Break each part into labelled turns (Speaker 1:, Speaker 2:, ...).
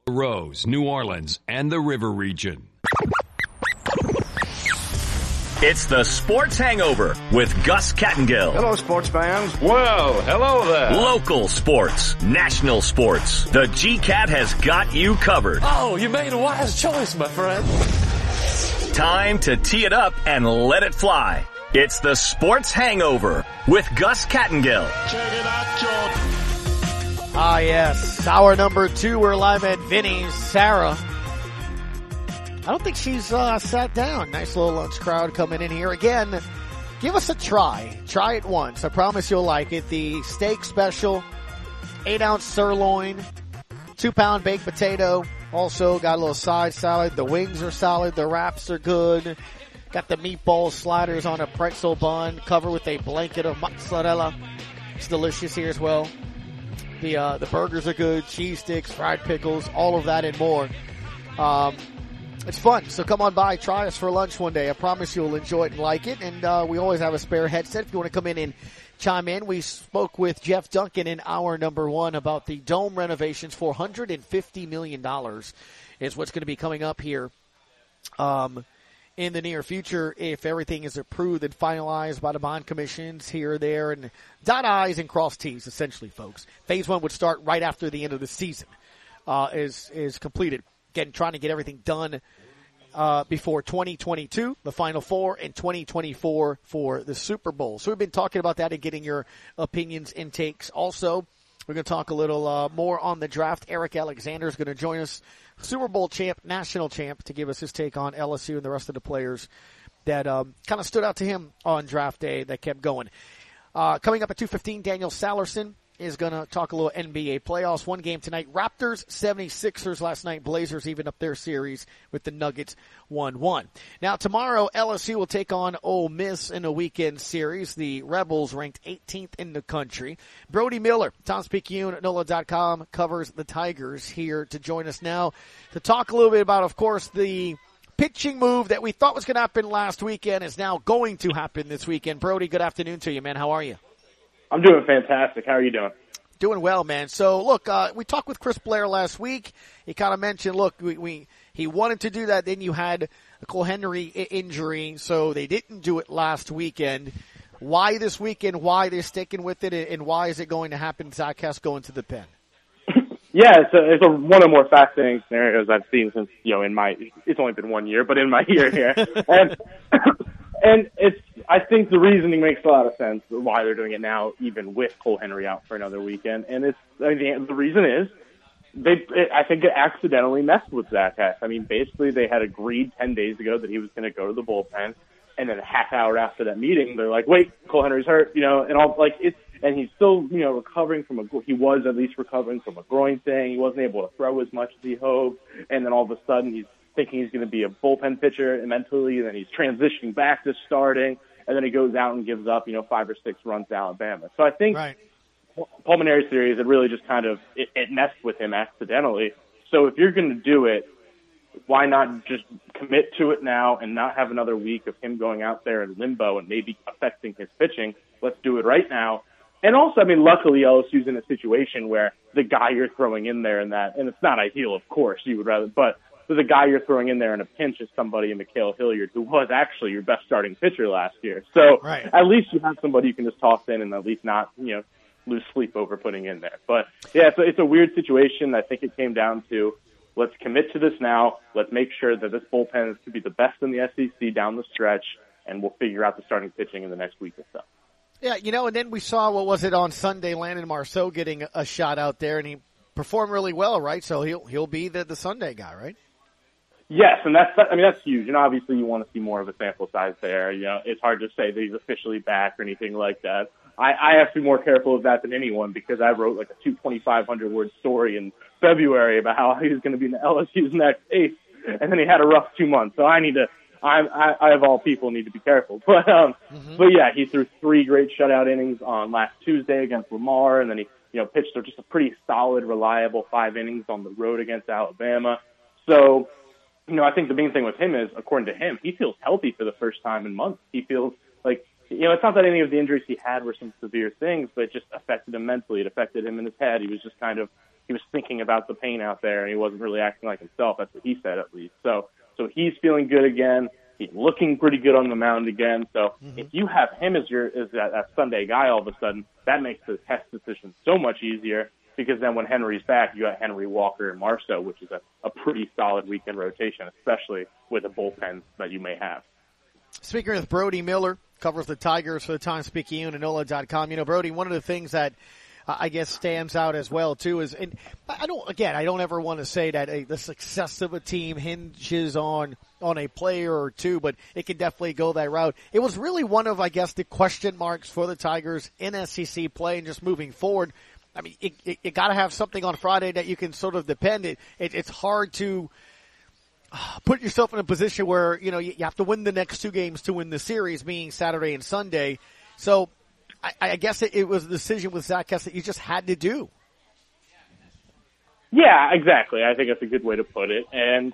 Speaker 1: Rose, New Orleans, and the River Region.
Speaker 2: It's the Sports Hangover with Gus Kattengill.
Speaker 3: Hello, sports fans.
Speaker 4: Well, hello there.
Speaker 2: Local sports, national sports. The GCAT has got you covered.
Speaker 5: Oh, you made a wise choice, my friend.
Speaker 2: Time to tee it up and let it fly. It's the Sports Hangover with Gus Kattengill.
Speaker 4: Check it out, Jordan.
Speaker 6: Ah, yes. Hour number 2, we're live at Vinny's. Sarah, I don't think she's sat down. Nice little lunch crowd coming in here. Again, give us a try. Try it once. I promise you'll like it. The steak special, 8-ounce sirloin, 2-pound baked potato. Also got a little side salad. The wings are solid. The wraps are good. Got the meatball sliders on a pretzel bun covered with a blanket of mozzarella. It's delicious here as well. The burgers are good, cheese sticks, fried pickles, all of that and more. It's fun, so come on by, try us for lunch one day. I promise you'll enjoy it and like it, and we always have a spare headset if you want to come in and chime in. We spoke with Jeff Duncan in hour number 1 about the dome renovations. $450 million is what's going to be coming up here in the near future if everything is approved and finalized by the bond commissions here, there, and dot I's and cross T's, essentially, folks. Phase 1 would start right after the end of the season is completed. Again, trying to get everything done before 2022, the Final Four, and 2024 for the Super Bowl. So we've been talking about that and getting your opinions and takes. Also, we're going to talk a little more on the draft. Eric Alexander is going to join us, Super Bowl champ, national champ, to give us his take on LSU and the rest of the players that kind of stood out to him on draft day that kept going. Coming up at 2:15, Daniel Sallerson is going to talk a little NBA playoffs. One game tonight, Raptors, 76ers last night. Blazers even up their series with the Nuggets 1-1. Now tomorrow, LSU will take on Ole Miss in a weekend series. The Rebels ranked 18th in the country. Brody Miller, Tom's Picayune at NOLA.com, covers the Tigers, here to join us now to talk a little bit about, of course, the pitching move that we thought was going to happen last weekend is now going to happen this weekend. Brody, good afternoon to you, man. How are you?
Speaker 7: I'm doing fantastic. How are you doing?
Speaker 6: Doing well, man. So, look, we talked with Chris Blair last week. He kind of mentioned, look, he wanted to do that. Then you had a Cole Henry injury, so they didn't do it last weekend. Why this weekend? Why they're sticking with it? And why is it going to happen? Zach Hess going to the pen.
Speaker 7: Yeah, it's one of the more fascinating scenarios I've seen since, it's only been 1 year, but in my year here. And I think the reasoning makes a lot of sense why they're doing it now, even with Cole Henry out for another weekend. And the reason is I think it accidentally messed with Zach Hess. I mean, basically they had agreed 10 days ago that he was going to go to the bullpen, and then a half hour after that meeting, they're like, wait, Cole Henry's hurt, and he's still, recovering he was at least recovering from a groin thing. He wasn't able to throw as much as he hoped. And then all of a sudden he's thinking he's going to be a bullpen pitcher mentally, and then he's transitioning back to starting, and then he goes out and gives up, 5 or 6 runs to Alabama. So I think pulmonary series, it really just kind of, it messed with him accidentally. So if you're going to do it, why not just commit to it now and not have another week of him going out there in limbo and maybe affecting his pitching? Let's do it right now. And also, luckily LSU's in a situation where the guy you're throwing in there and it's not ideal, of course, you would rather, but the guy you're throwing in there in a pinch is somebody in Mikhail Hilliard, who was actually your best starting pitcher last year. So At least you have somebody you can just toss in and at least not, lose sleep over putting in there. But yeah, it's a weird situation. I think it came down to, let's commit to this now. Let's make sure that this bullpen is to be the best in the SEC down the stretch, and we'll figure out the starting pitching in the next week or so.
Speaker 6: Yeah, and then we saw, on Sunday, Landon Marceau getting a shot out there, and he performed really well, right? So he'll be the Sunday guy, right?
Speaker 7: Yes, and that's huge. And obviously you want to see more of a sample size there. It's hard to say that he's officially back or anything like that. I have to be more careful of that than anyone because I wrote like a 2,500-word story in February about how he was going to be in the LSU's next ace, and then he had a rough 2 months. So I of all people need to be careful. But yeah, he threw 3 great shutout innings on last Tuesday against Lamar, and then he pitched just a pretty solid, reliable 5 innings on the road against Alabama. So I think the main thing with him is, according to him, he feels healthy for the first time in months. He feels like, it's not that any of the injuries he had were some severe things, but it just affected him mentally. It affected him in his head. He was just kind of he was thinking about the pain out there, and he wasn't really acting like himself. That's what he said, at least. So he's feeling good again. He's looking pretty good on the mound again. So if you have him as that Sunday guy, all of a sudden, that makes the test decision so much easier, because then when Henry's back, you got Henry, Walker, and Marceau, which is a pretty solid weekend rotation, especially with the bullpen that you may have.
Speaker 6: Speaking with Brody Miller, covers the Tigers for the Times-Picayune and NOLA.com. You know, Brody, one of the things that I guess stands out as well too is, and I don't ever want to say that the success of a team hinges on a player or two, but it can definitely go that route. It was really one of, I guess, the question marks for the Tigers in SEC play and just moving forward. I mean, you got to have something on Friday that you can sort of depend. It's hard to put yourself in a position where, you know, you have to win the next two games to win the series, being Saturday and Sunday. So I guess it was a decision with Zach Hess that you just had to do.
Speaker 7: Yeah, exactly. I think that's a good way to put it. And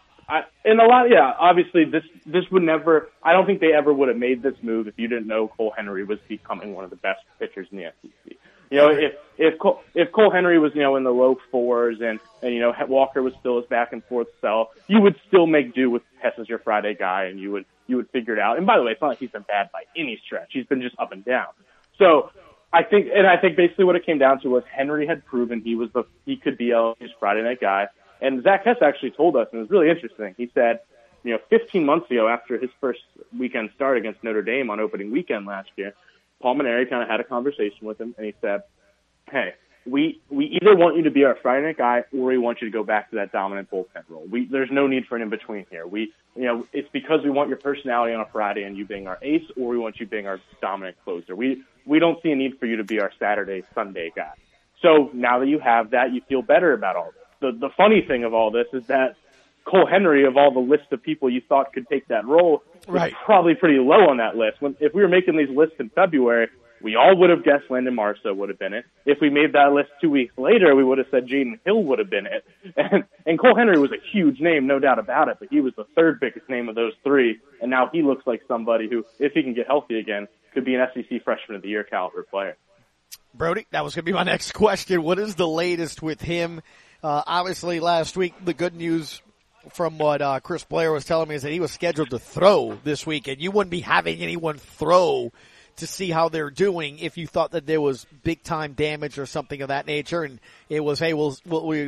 Speaker 7: obviously this would never, I don't think they ever would have made this move if you didn't know Cole Henry was becoming one of the best pitchers in the SEC. You know, if Cole Henry was, you know, in the low fours and you know, Walker was still his back and forth self, you would still make do with Hess as your Friday guy, and you would figure it out. And by the way, it's not like he's been bad by any stretch. He's been just up and down. So I think basically what it came down to was Henry had proven he could be LSU's Friday night guy. And Zach Hess actually told us, and it was really interesting. He said, you know, 15 months ago, after his first weekend start against Notre Dame on opening weekend last year, Paul Mainieri kind of had a conversation with him, and he said, hey, we either want you to be our Friday night guy, or we want you to go back to that dominant bullpen role. There's no need for an in-between here. It's because we want your personality on a Friday and you being our ace, or we want you being our dominant closer. We don't see a need for you to be our Saturday, Sunday guy. So now that you have that, you feel better about all this. The funny thing of all this is that Cole Henry, of all the list of people you thought could take that role, was probably pretty low on that list. If we were making these lists in February, we all would have guessed Landon Marceau would have been it. If we made that list 2 weeks later, we would have said Jaden Hill would have been it. And Cole Henry was a huge name, no doubt about it, but he was the third biggest name of those three, and now he looks like somebody who, if he can get healthy again, could be an SEC Freshman of the Year caliber player.
Speaker 6: Brody, that was going to be my next question. What is the latest with him? Obviously, last week, the good news from what Chris Blair was telling me is that he was scheduled to throw this week, and you wouldn't be having anyone throw to see how they're doing if you thought that there was big-time damage or something of that nature, and it was, hey, we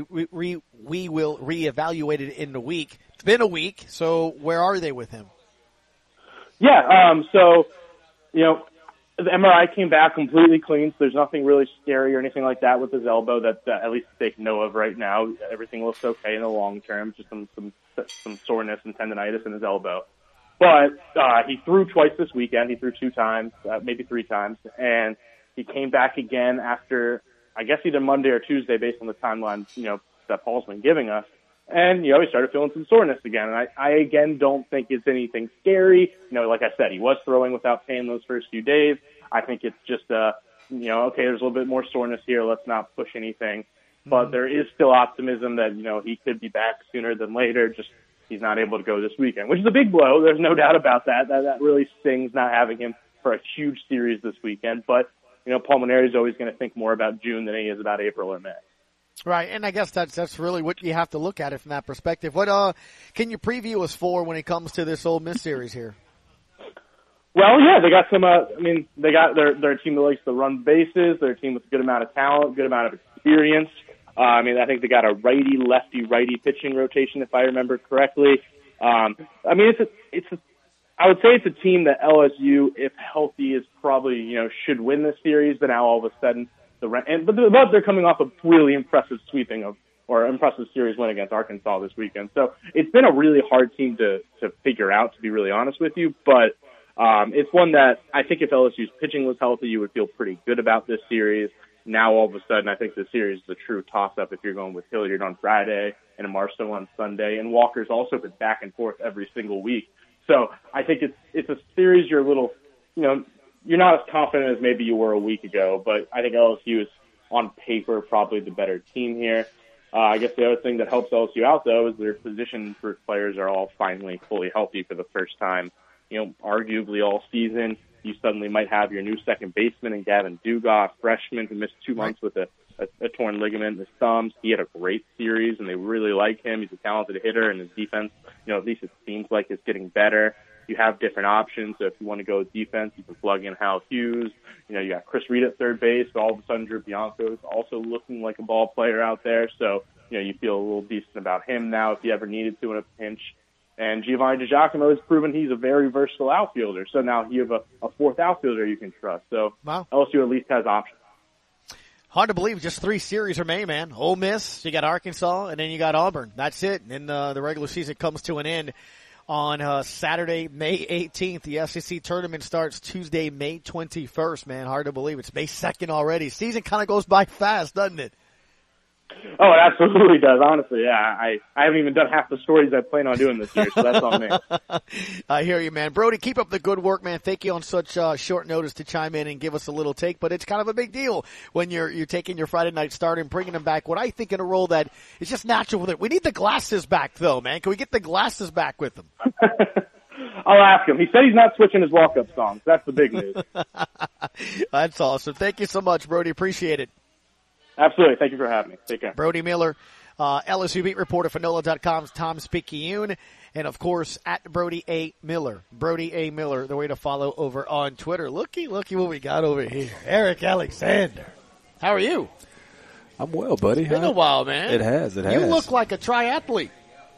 Speaker 6: will reevaluate it in a week. It's been a week, so where are they with him?
Speaker 7: Yeah, so, you know, the MRI came back completely clean, so there's nothing really scary or anything like that with his elbow that at least they know of right now. Everything looks okay in the long term, just some soreness and tendonitis in his elbow. But he threw twice this weekend. He threw 2 times, maybe 3 times, and he came back again after, I guess, either Monday or Tuesday based on the timeline, you know, that Paul's been giving us. And, you know, he started feeling some soreness again. And I again don't think it's anything scary. You know, like I said, he was throwing without pain those first few days. I think it's just, you know, okay, there's a little bit more soreness here. Let's not push anything. But there is still optimism that, you know, he could be back sooner than later. Just he's not able to go this weekend, which is a big blow. There's no doubt about that. That really stings not having him for a huge series this weekend. But, you know, Paul Mainieri is always going to think more about June than he is about April or May.
Speaker 6: Right, and I guess that's really what you have to look at it from that perspective. What can you preview us for when it comes to this Ole Miss series here?
Speaker 7: Well, yeah, they got some. They got they're a team that likes to run bases. They're a team with a good amount of talent, good amount of experience. I think they got a righty, lefty, righty pitching rotation, if I remember correctly. I would say it's a team that LSU, if healthy, is probably, you know, should win this series. But now all of a sudden, but they're coming off a really impressive impressive series win against Arkansas this weekend. So it's been a really hard team to figure out, to be really honest with you. But it's one that I think if LSU's pitching was healthy, you would feel pretty good about this series. Now all of a sudden, I think the series is a true toss-up if you're going with Hilliard on Friday and Marceau on Sunday. And Walker's also been back and forth every single week. So I think it's a series you're a little, you know, you're not as confident as maybe you were a week ago, but I think LSU is on paper probably the better team here. I guess the other thing that helps LSU out, though, is their position for players are all finally fully healthy for the first time, you know, arguably all season. you suddenly might have your new second baseman in Gavin Dugas, freshman who missed 2 months with a torn ligament in his thumbs. He had a great series, and they really like him. He's a talented hitter, and his defense, at least it seems like it's getting better. You have different options, so if you want to go with defense, you can plug in Hal Hughes. You got Chris Reed at third base, but all of a sudden Drew Bianco is also looking like a ball player out there, so you feel a little decent about him now if you ever needed to in a pinch. And Giovanni DiGiacomo has proven he's a very versatile outfielder, so now you have a fourth outfielder you can trust. So
Speaker 6: wow.
Speaker 7: LSU at least has options.
Speaker 6: Hard to believe just 3 series remain, man. Ole Miss, you got Arkansas, and then you got Auburn. That's it. And then the regular season comes to an end on Saturday, May 18th. The SEC tournament starts Tuesday, May 21st, man. Hard to believe. It's May 2nd already. Season kind of goes by fast, doesn't it?
Speaker 7: Oh, it absolutely does, honestly. Yeah, I haven't even done half the stories I plan on doing this year, so that's on me.
Speaker 6: I hear you, man. Brody, keep up the good work, man. Thank you on such short notice to chime in and give us a little take, but it's kind of a big deal when you're taking your Friday night start and bringing them back. What I think in a role that is just natural with it. We need the glasses back, though, man. Can we get the glasses back with them?
Speaker 7: I'll ask him. He said he's not switching his walk-up songs. That's the big news.
Speaker 6: That's awesome. Thank you so much, Brody. Appreciate it.
Speaker 7: Absolutely. Thank you for having me. Take care.
Speaker 6: Brody Miller, LSU beat reporter for NOLA.com's Tom Spicchione, and of course at Brody A. Miller. Brody A. Miller, the way to follow over on Twitter. Looky what we got over here. Eric Alexander. How are you?
Speaker 3: I'm well, buddy.
Speaker 6: It's been a while, man.
Speaker 3: It has.
Speaker 6: You look like a triathlete.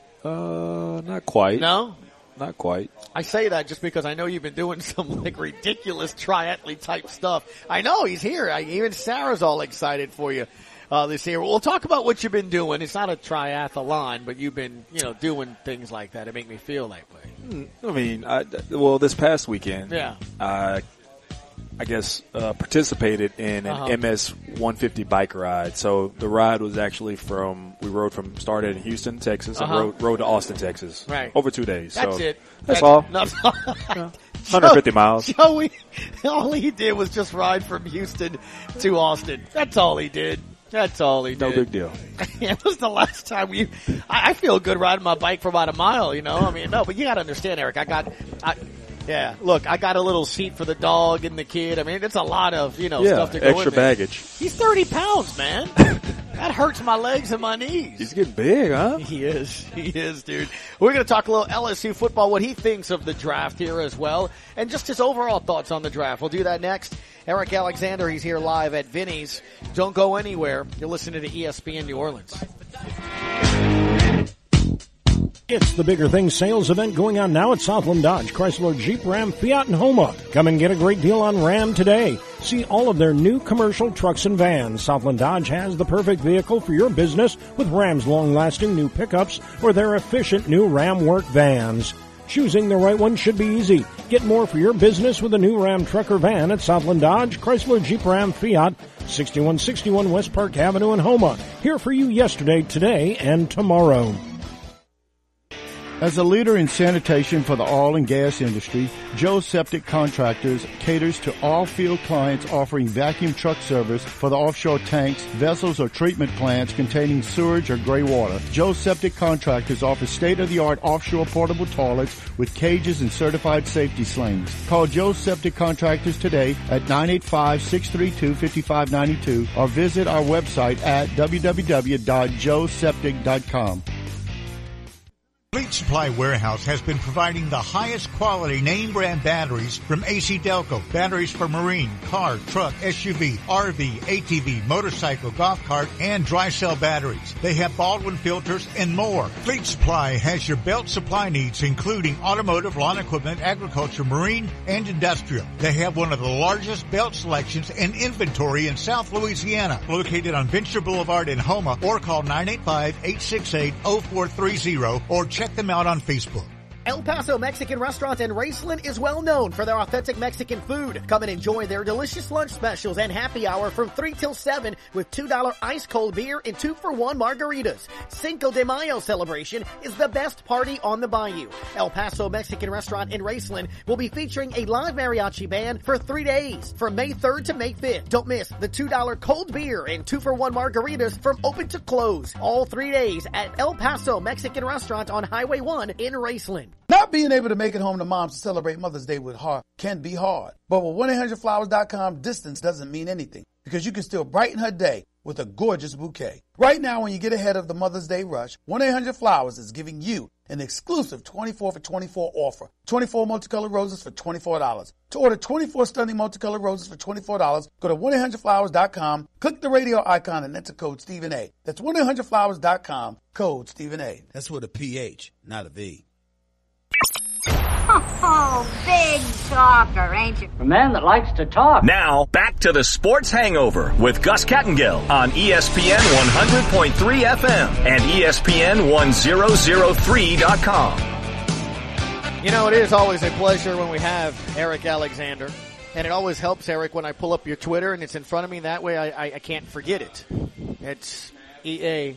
Speaker 3: Not quite.
Speaker 6: No?
Speaker 3: Not quite.
Speaker 6: I say that just because I know you've been doing some ridiculous triathlete type stuff. I know he's here. Even Sarah's all excited for you this year. We'll talk about what you've been doing. It's not a triathlon, but you've been doing things like that. It make me feel that way.
Speaker 3: I mean, this past weekend,
Speaker 6: yeah,
Speaker 3: I guess participated in an MS 150 bike ride. So the ride was actually started in Houston, Texas, and rode to Austin, Texas.
Speaker 6: Right.
Speaker 3: Over 2 days.
Speaker 6: That's
Speaker 3: so
Speaker 6: it.
Speaker 3: That's all.
Speaker 6: 150
Speaker 3: miles.
Speaker 6: Joey, all he did was just ride from Houston to Austin. That's all he did. No
Speaker 3: big deal.
Speaker 6: It was the last time I feel good riding my bike for about a mile, but you gotta understand, Eric, yeah, look, I got a little seat for the dog and the kid. I mean, it's a lot of, stuff to go
Speaker 3: extra
Speaker 6: in there.
Speaker 3: baggage.
Speaker 6: He's 30 pounds, man. That hurts my legs and my knees.
Speaker 3: He's getting big, huh?
Speaker 6: He is, dude. We're going to talk a little LSU football, what he thinks of the draft here as well, and just his overall thoughts on the draft. We'll do that next. Eric Alexander, he's here live at Vinny's. Don't go anywhere. You're listening to ESPN New Orleans.
Speaker 8: It's the Bigger Things sales event going on now at Southland Dodge, Chrysler, Jeep, Ram, Fiat, and Homa. Come and get a great deal on Ram today. See all of their new commercial trucks and vans. Southland Dodge has the perfect vehicle for your business with Ram's long-lasting new pickups or their efficient new Ram Work vans. Choosing the right one should be easy. Get more for your business with a new Ram truck or van at Southland Dodge, Chrysler, Jeep, Ram, Fiat, 6161 West Park Avenue in Homa. Here for you yesterday, today, and tomorrow.
Speaker 9: As a leader in sanitation for the oil and gas industry, Joe Septic Contractors caters to all field clients offering vacuum truck service for the offshore tanks, vessels, or treatment plants containing sewage or gray water. Joe Septic Contractors offers state-of-the-art offshore portable toilets with cages and certified safety slings. Call Joe Septic Contractors today at 985-632-5592 or visit our website at www.joeseptic.com.
Speaker 10: Fleet Supply Warehouse has been providing the highest quality name brand batteries from AC Delco. Batteries for marine, car, truck, SUV, RV, ATV, motorcycle, golf cart, and dry cell batteries. They have Baldwin filters and more. Fleet Supply has your belt supply needs, including automotive, lawn equipment, agriculture, marine, and industrial. They have one of the largest belt selections and inventory in South Louisiana. Located on Venture Boulevard in Homa, or call 985-868-0430 or check them out on Facebook.
Speaker 11: El Paso Mexican Restaurant in Raceland is well known for their authentic Mexican food. Come and enjoy their delicious lunch specials and happy hour from 3 till 7 with $2 ice cold beer and 2-for-1 margaritas. Cinco de Mayo celebration is the best party on the bayou. El Paso Mexican Restaurant in Raceland will be featuring a live mariachi band for 3 days from May 3rd to May 5th. Don't miss the $2 cold beer and 2-for-1 margaritas from open to close all 3 days at El Paso Mexican Restaurant on Highway 1 in Raceland.
Speaker 12: Not being able to make it home to moms to celebrate Mother's Day with her can be hard. But with 1-800-Flowers.com, distance doesn't mean anything because you can still brighten her day with a gorgeous bouquet. Right now, when you get ahead of the Mother's Day rush, 1-800-Flowers is giving you an exclusive 24 for 24 offer. 24 multicolored roses for $24. To order 24 stunning multicolored roses for $24, go to 1-800-Flowers.com, click the radio icon, and enter code Stephen A. That's 1-800-Flowers.com, code Stephen A.
Speaker 13: That's with a PH, not a V.
Speaker 14: Oh, big talker, ain't you?
Speaker 15: A man that likes to talk.
Speaker 2: Now, back to the Sports Hangover with Gus Kattengill on ESPN 100.3 FM and ESPN1003.com.
Speaker 6: You know, it is always a pleasure when we have Eric Alexander. And it always helps, Eric, when I pull up your Twitter and it's in front of me. That way I can't forget it. It's EA_.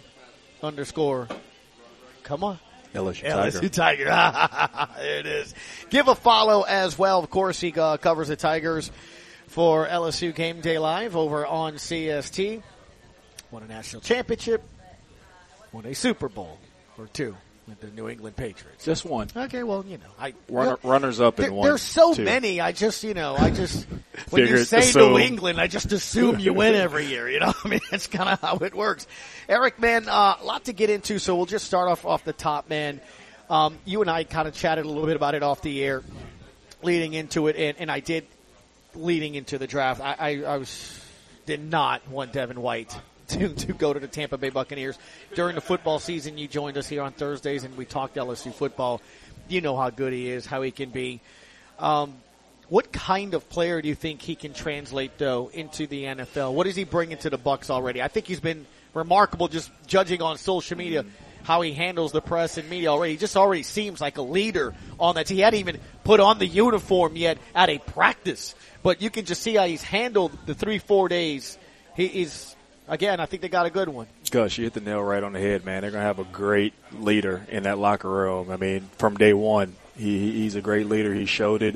Speaker 6: Come on.
Speaker 3: LSU
Speaker 6: Tiger. There it is. Give a follow as well. Of course, he covers the Tigers for LSU Game Day Live over on CST. Won a national championship. Won a Super Bowl or two with the New England Patriots.
Speaker 3: Just one.
Speaker 6: Okay, well, you know.
Speaker 3: Runners up in one.
Speaker 6: There's so
Speaker 3: two.
Speaker 6: many. I just when you say New England, I just assume you win every year. You know, I mean, that's kind of how it works. Eric, man, a lot to get into, so we'll just start off the top, man. You and I kind of chatted a little bit about it off the air leading into it, and I did leading into the draft. I did not want Devin White to go to the Tampa Bay Buccaneers. During the football season, you joined us here on Thursdays, and we talked LSU football. You know how good he is, how he can be. What kind of player do you think he can translate, though, into the NFL? What is he bringing to the Bucs already? I think he's been remarkable just judging on social media how he handles the press and media already. He just already seems like a leader on that. He hadn't even put on the uniform yet at a practice. But you can just see how he's handled the 3-4 days. He's, again, I think they got a good one.
Speaker 3: Gus, you hit the nail right on the head, man. They're going to have a great leader in that locker room. I mean, from day one, he's a great leader. He showed it.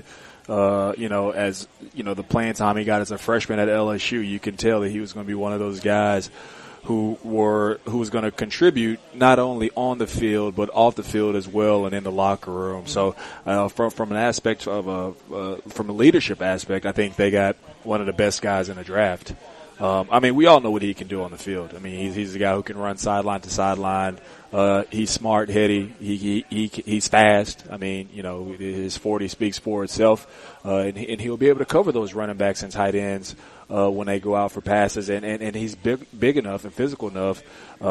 Speaker 3: As the playing time he got as a freshman at LSU, you can tell that he was going to be one of those guys who was going to contribute not only on the field but off the field as well and in the locker room. So from an aspect of from a leadership aspect, I think they got one of the best guys in the draft. We all know what he can do on the field. I mean, he's a guy who can run sideline to sideline. He's smart, heady. He's fast. I mean, his 40 speaks for itself. And he'll be able to cover those running backs and tight ends when they go out for passes. And he's big enough and physical enough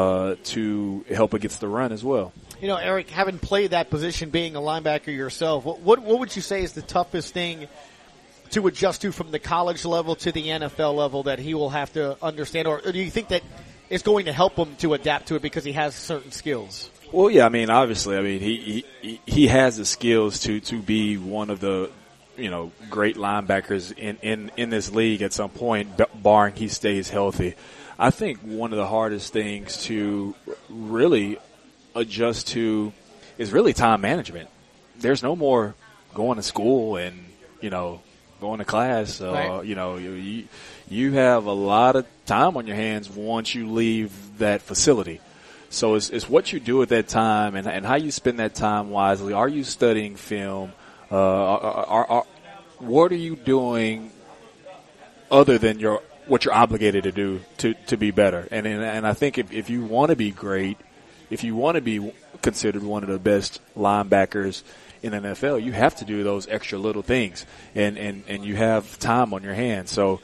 Speaker 3: to help against the run as well.
Speaker 6: You know, Eric, having played that position, being a linebacker yourself, what would you say is the toughest thing to adjust to from the college level to the NFL level that he will have to understand? Or do you think that it's going to help him to adapt to it because he has certain skills?
Speaker 3: Well, yeah, I mean, obviously, he has the skills to be one of the, great linebackers in this league at some point, barring he stays healthy. I think one of the hardest things to really adjust to is really time management. There's no more going to school and, going to class. Right. You have a lot of time on your hands once you leave that facility. So it's what you do at that time and how you spend that time wisely. Are you studying film? What are you doing other than what you're obligated to do to be better? And I think if you want to be great, if you want to be considered one of the best linebackers in the NFL, you have to do those extra little things, and you have time on your hands. So,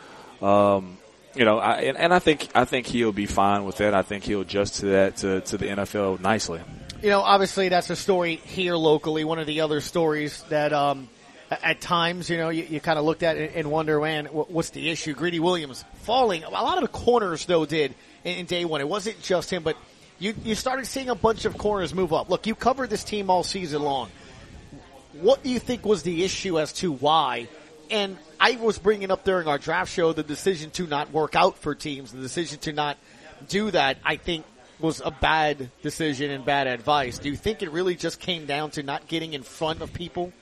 Speaker 3: I think he'll be fine with that. I think he'll adjust to that to the NFL nicely.
Speaker 6: Obviously that's a story here locally. One of the other stories that at times, you kind of looked at it and wonder, man, what's the issue? Greedy Williams falling. A lot of the corners though did in day one. It wasn't just him, but you started seeing a bunch of corners move up. Look, you covered this team all season long. What do you think was the issue as to why? And I was bringing up during our draft show the decision to not work out for teams, the decision to not do that, I think was a bad decision and bad advice. Do you think it really just came down to not getting in front of people?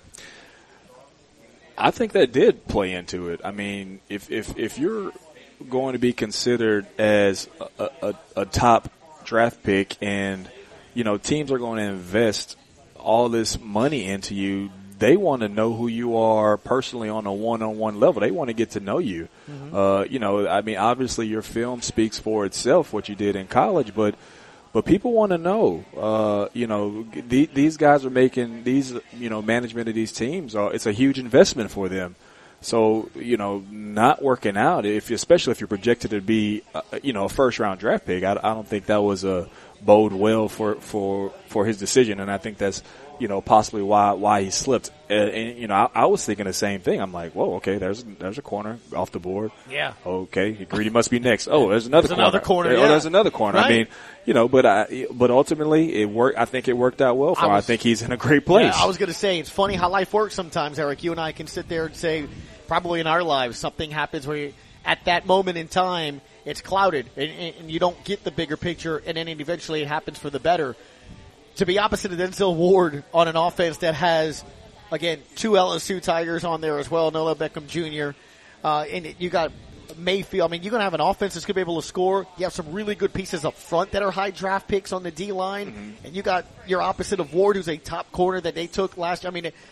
Speaker 3: I think that did play into it. I mean, if you're going to be considered as a top draft pick and, teams are going to invest all this money into you, they want to know who you are personally on a one-on-one level. They want to get to know you. Obviously your film speaks for itself, what you did in college, but people want to know, these guys are making these, management of these teams it's a huge investment for them. So, not working out, especially if you're projected to be, a first round draft pick, I don't think that was a bode well for his decision. And I think that's, possibly why he slipped. I was thinking the same thing. I'm like, whoa, okay, there's a corner off the board.
Speaker 6: Yeah.
Speaker 3: Okay. Greedy must be next. Oh, there's another corner.
Speaker 6: Another corner.
Speaker 3: Oh, there's another corner.
Speaker 6: Right.
Speaker 3: I mean, but ultimately it worked. I think it worked out well for him. I think he's in a great place.
Speaker 6: Yeah, I was going to say, it's funny how life works sometimes, Eric. You and I can sit there and say, probably in our lives, something happens where at that moment in time, it's clouded and you don't get the bigger picture, and then eventually it happens for the better. To be opposite of Denzel Ward on an offense that has, again, 2 LSU Tigers on there as well, Noah Beckham Jr., and you got Mayfield. I mean, you're going to have an offense that's going to be able to score. You have some really good pieces up front that are high draft picks on the D-line, and you got your opposite of Ward, who's a top corner that they took last year. I mean,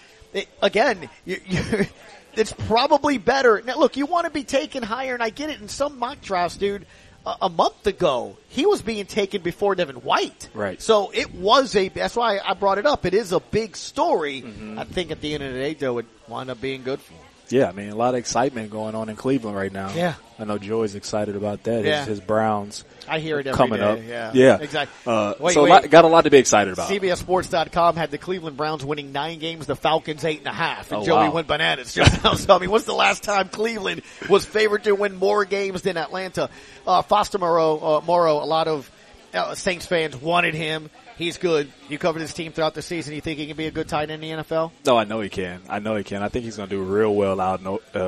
Speaker 6: it's probably better. Now, look, you want to be taken higher, and I get it in some mock drafts, dude. A month ago, he was being taken before Devin White.
Speaker 3: Right.
Speaker 6: So that's why I brought it up. It is a big story. I think at the end of the day, though, it wound up being good for him.
Speaker 3: Yeah, I mean, a lot of excitement going on in Cleveland right now.
Speaker 6: Yeah.
Speaker 3: I know Joey's excited about that.
Speaker 6: Yeah.
Speaker 3: His Browns.
Speaker 6: I hear it every
Speaker 3: coming
Speaker 6: day.
Speaker 3: up.
Speaker 6: Yeah. Exactly.
Speaker 3: Got a lot to be excited about.
Speaker 6: CBSSports.com had the Cleveland Browns winning 9 games, the Falcons 8.5. And Joey
Speaker 3: wow.
Speaker 6: went bananas just now. So, I mean, what's the last time Cleveland was favored to win more games than Atlanta? Foster Moreau, a lot of Saints fans wanted him. He's good. You covered his team throughout the season. You think he can be a good tight end in the NFL?
Speaker 3: No, I know he can. I think he's going to do real well out in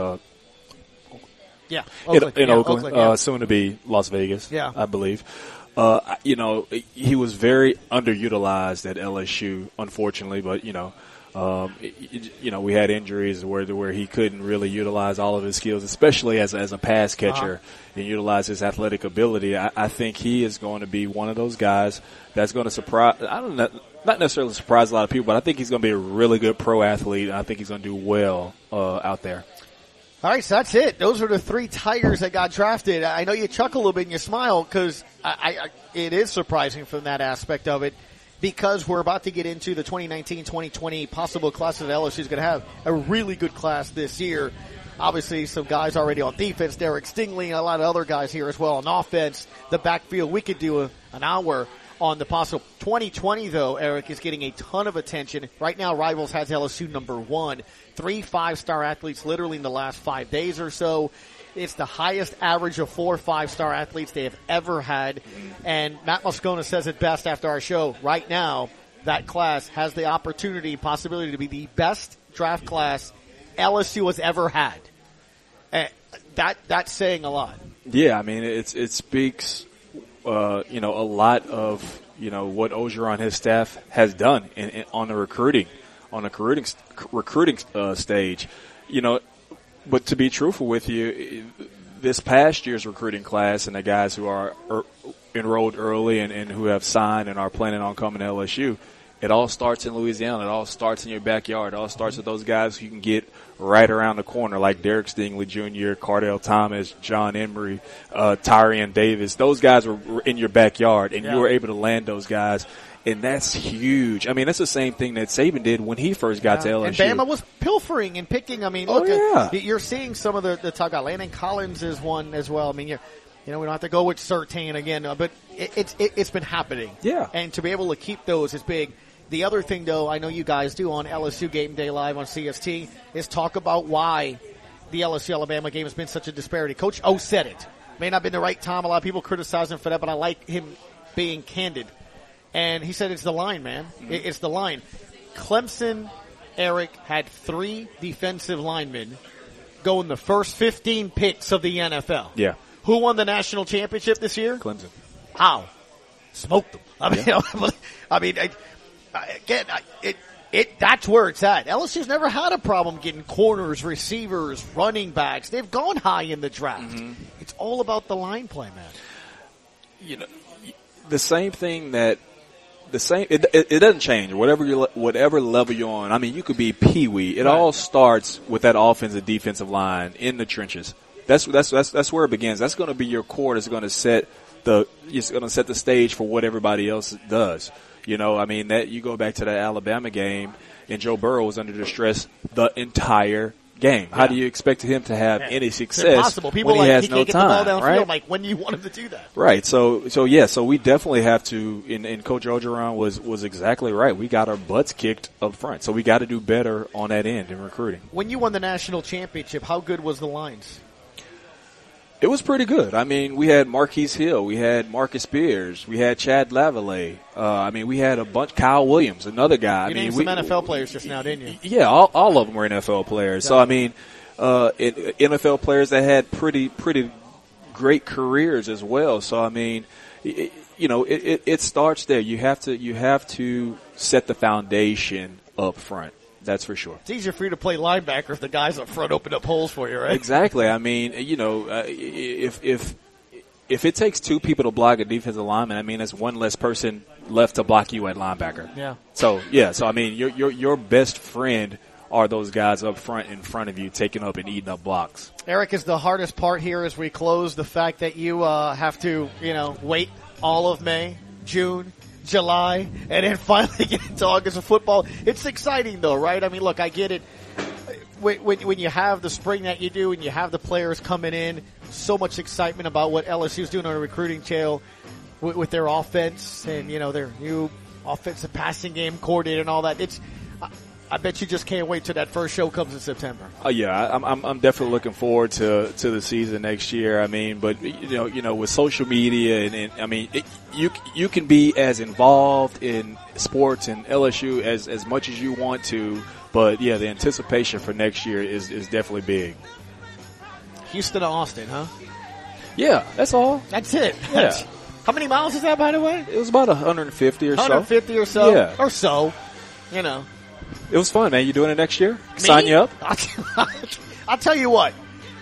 Speaker 3: Oakland. Soon to be Las Vegas, I believe. He was very underutilized at LSU, unfortunately, but we had injuries where he couldn't really utilize all of his skills, especially as a pass catcher, and utilize his athletic ability. I think he is going to be one of those guys that's going to surprise. Not necessarily surprise a lot of people, but I think he's going to be a really good pro athlete. And I think he's going to do well out there.
Speaker 6: All right, so that's it. Those are the 3 Tigers that got drafted. I know you chuckle a little bit and you smile because it is surprising from that aspect of it, because we're about to get into the 2019-2020 possible class that LSU is going to have. A really good class this year. Obviously, some guys already on defense, Derek Stingley, and a lot of other guys here as well on offense. The backfield, we could do an hour on the possible. 2020, though, Eric, is getting a ton of attention. Right now, Rivals has LSU number 1. 3 5-star athletes literally in the last 5 days or so. It's the highest average of 4 5-star athletes they have ever had. And Matt Moscona says it best after our show. Right now, that class has the possibility to be the best draft class LSU has ever had. And that's saying a lot.
Speaker 3: Yeah, I mean, it speaks, a lot of, what Ogeron and his staff has done on the recruiting stage, But to be truthful with you, this past year's recruiting class and the guys who are enrolled early and who have signed and are planning on coming to LSU, it all starts in Louisiana. It all starts in your backyard. It all starts with those guys who you can get right around the corner, like Derek Stingley Jr., Cardell Thomas, John Emery, Tyrion Davis. Those guys were in your backyard, and you were able to land those guys. And that's huge. I mean, that's the same thing that Saban did when he first got to LSU.
Speaker 6: And Bama was pilfering and picking. I mean, you're seeing some of the top guys. Landon Collins is one as well. I mean, we don't have to go with Surtain again, but it's been happening.
Speaker 3: Yeah.
Speaker 6: And to be able to keep those is big. The other thing, though, I know you guys do on LSU Game Day Live on CST, is talk about why the LSU-Alabama game has been such a disparity. Coach O said it. May not have been the right time. A lot of people criticize him for that, but I like him being candid. And he said it's the line, man. Mm-hmm. It's the line. Clemson, Eric, had 3 defensive linemen go in the first 15 picks of the NFL.
Speaker 3: Yeah.
Speaker 6: Who won the national championship this year?
Speaker 3: Clemson.
Speaker 6: How? Smoked them. I mean, that's where it's at. LSU's never had a problem getting corners, receivers, running backs. They've gone high in the draft. Mm-hmm. It's all about the line play, man.
Speaker 3: The same thing that the same. It doesn't change. Whatever level you're on. I mean, you could be peewee. It all starts with that offensive defensive line in the trenches. That's where it begins. That's going to be your core. That's going to set the stage for what everybody else does. You know, I mean, that you go back to that Alabama game, and Joe Burrow was under distress the entire game. How do you expect him to have any success?
Speaker 6: It's impossible. People
Speaker 3: when he has
Speaker 6: he
Speaker 3: no
Speaker 6: can't get
Speaker 3: time,
Speaker 6: the ball downfield.
Speaker 3: right?
Speaker 6: Like, when do you want him to do that?
Speaker 3: Right. So we definitely have to. And Coach Orgeron was exactly right. We got our butts kicked up front, so we got to do better on that end in recruiting.
Speaker 6: When you won the national championship, how good was the lines?
Speaker 3: It was pretty good. I mean, we had Marquise Hill, we had Marcus Spears, we had Chad Lavallee. I mean, we had a bunch. Kyle Williams, another guy.
Speaker 6: You named some NFL players just now, didn't you?
Speaker 3: Yeah, all of them were NFL players. So I mean, NFL players that had pretty great careers as well. So I mean, it starts there. You have to set the foundation up front. That's for sure.
Speaker 6: It's easier for you to play linebacker if the guys up front open up holes for you, right?
Speaker 3: Exactly. I mean, if it takes two people to block a defensive lineman, I mean, that's one less person left to block you at linebacker.
Speaker 6: Yeah.
Speaker 3: So I mean, your best friend are those guys up front in front of you taking up and eating up blocks.
Speaker 6: Eric, is the hardest part here as we close the fact that you have to, wait all of May, June, July, and then finally get into August of football. It's exciting though, right? I mean, look, I get it. When you have the spring that you do and you have the players coming in, so much excitement about what LSU's doing on a recruiting trail with their offense and, their new offensive passing game coordinator and all that. I bet you just can't wait till that first show comes in September.
Speaker 3: Oh yeah, I'm definitely looking forward to the season next year. I mean, but with social media and I mean, you can be as involved in sports and LSU as much as you want to, but yeah, the anticipation for next year is definitely big.
Speaker 6: Houston to Austin, huh?
Speaker 3: Yeah, that's all.
Speaker 6: That's it.
Speaker 3: Yeah.
Speaker 6: How many miles is that, by the way?
Speaker 3: It was about 150 or so.
Speaker 6: 150 or so.
Speaker 3: Yeah.
Speaker 6: Or so.
Speaker 3: It was fun, man. You doing it next year? Sign you up?
Speaker 6: I'll tell you what.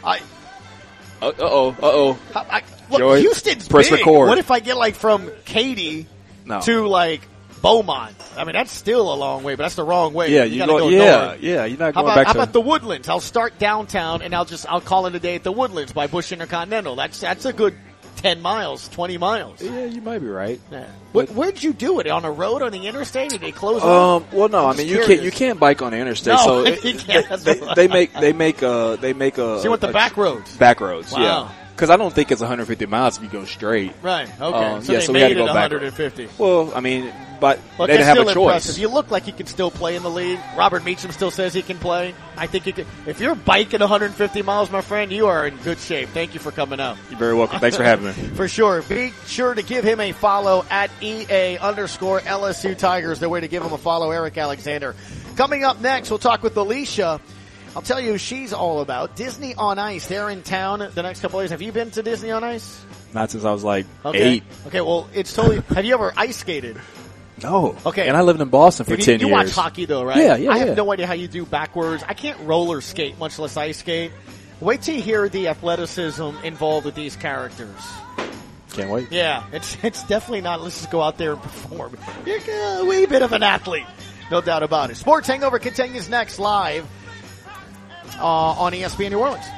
Speaker 3: Look,
Speaker 6: Joey, Houston's
Speaker 3: press
Speaker 6: big.
Speaker 3: record.
Speaker 6: What if I get from Katy to Beaumont? I mean, that's still a long way, but that's the wrong way.
Speaker 3: Yeah,
Speaker 6: you gotta go north.
Speaker 3: Yeah, you're not going back to.
Speaker 6: How about the Woodlands? I'll start downtown and I'll call it a day at the Woodlands by Bush Intercontinental. That's a good 10 miles, 20 miles.
Speaker 3: Yeah, you might be right.
Speaker 6: Yeah. Where'd you do it? On a road, on the interstate? Did they close?
Speaker 3: Well, no. I mean, you can't bike on the interstate.
Speaker 6: No,
Speaker 3: so
Speaker 6: you can't.
Speaker 3: they make a.
Speaker 6: So you want the back roads?
Speaker 3: Back roads,
Speaker 6: wow.
Speaker 3: yeah. Because I don't think it's 150 miles if you go straight.
Speaker 6: Right. Okay.
Speaker 3: So
Speaker 6: they
Speaker 3: we had to
Speaker 6: made
Speaker 3: go
Speaker 6: it
Speaker 3: back.
Speaker 6: 150.
Speaker 3: Well, I mean, but they didn't
Speaker 6: that's
Speaker 3: have
Speaker 6: still
Speaker 3: a choice.
Speaker 6: Impressive. You look like you can still play in the league. Robert Meacham still says he can play. I think you can. If you're biking 150 miles, my friend, you are in good shape. Thank you for coming out.
Speaker 3: You're very welcome. Thanks for having me.
Speaker 6: For sure. Be sure to give him a follow at EA_LSU Tigers. The way to give him a follow, Eric Alexander. Coming up next, we'll talk with Alicia. I'll tell you who she's all about. Disney on Ice. They're in town the next couple of days. Have you been to Disney on Ice?
Speaker 3: Not since I was 8.
Speaker 6: Okay, well, it's totally. Have you ever ice skated?
Speaker 3: No.
Speaker 6: Okay.
Speaker 3: And I lived in Boston for 10 years.
Speaker 6: You watch hockey, though, right?
Speaker 3: Yeah.
Speaker 6: I have no idea how you do backwards. I can't roller skate, much less ice skate. Wait till you hear the athleticism involved with these characters.
Speaker 3: Can't wait.
Speaker 6: Yeah, it's definitely not, let's just go out there and perform. You're a wee bit of an athlete. No doubt about it. Sports Hangover continues next live on ESPN New Orleans.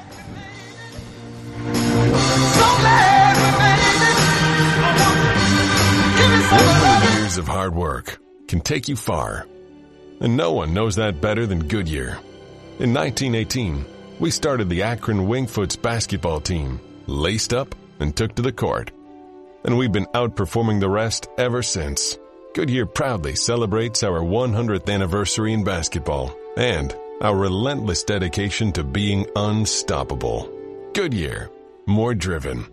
Speaker 15: 100 years of hard work can take you far. And no one knows that better than Goodyear. In 1918, we started the Akron Wingfoots basketball team, laced up and took to the court. And we've been outperforming the rest ever since. Goodyear proudly celebrates our 100th anniversary in basketball and our relentless dedication to being unstoppable. Goodyear, more driven.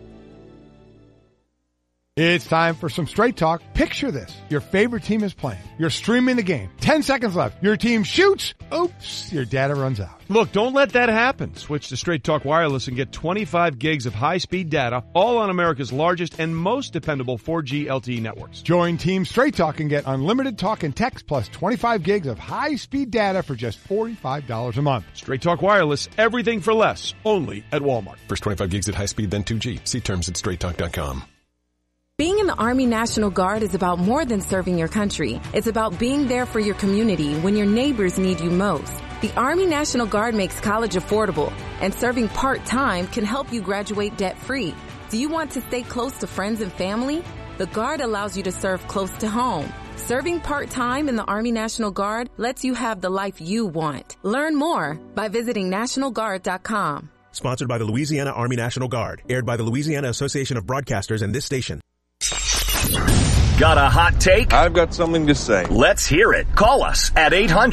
Speaker 16: It's time for some straight talk. Picture this. Your favorite team is playing. You're streaming the game. 10 seconds left. Your team shoots. Oops, your data runs out.
Speaker 17: Look, don't let that happen. Switch to Straight Talk Wireless and get 25 gigs of high-speed data, all on America's largest and most dependable 4G LTE networks.
Speaker 16: Join Team Straight Talk and get unlimited talk and text plus 25 gigs of high-speed data for just $45 a month.
Speaker 17: Straight Talk Wireless, everything for less, only at Walmart.
Speaker 15: First 25 gigs at high speed, then 2G. See terms at straighttalk.com.
Speaker 18: Being in the Army National Guard is about more than serving your country. It's about being there for your community when your neighbors need you most. The Army National Guard makes college affordable, and serving part-time can help you graduate debt-free. Do you want to stay close to friends and family? The Guard allows you to serve close to home. Serving part-time in the Army National Guard lets you have the life you want. Learn more by visiting NationalGuard.com.
Speaker 19: Sponsored by the Louisiana Army National Guard. Aired by the Louisiana Association of Broadcasters and this station.
Speaker 2: Got a hot take?
Speaker 4: I've got something to say.
Speaker 2: Let's hear it. Call us at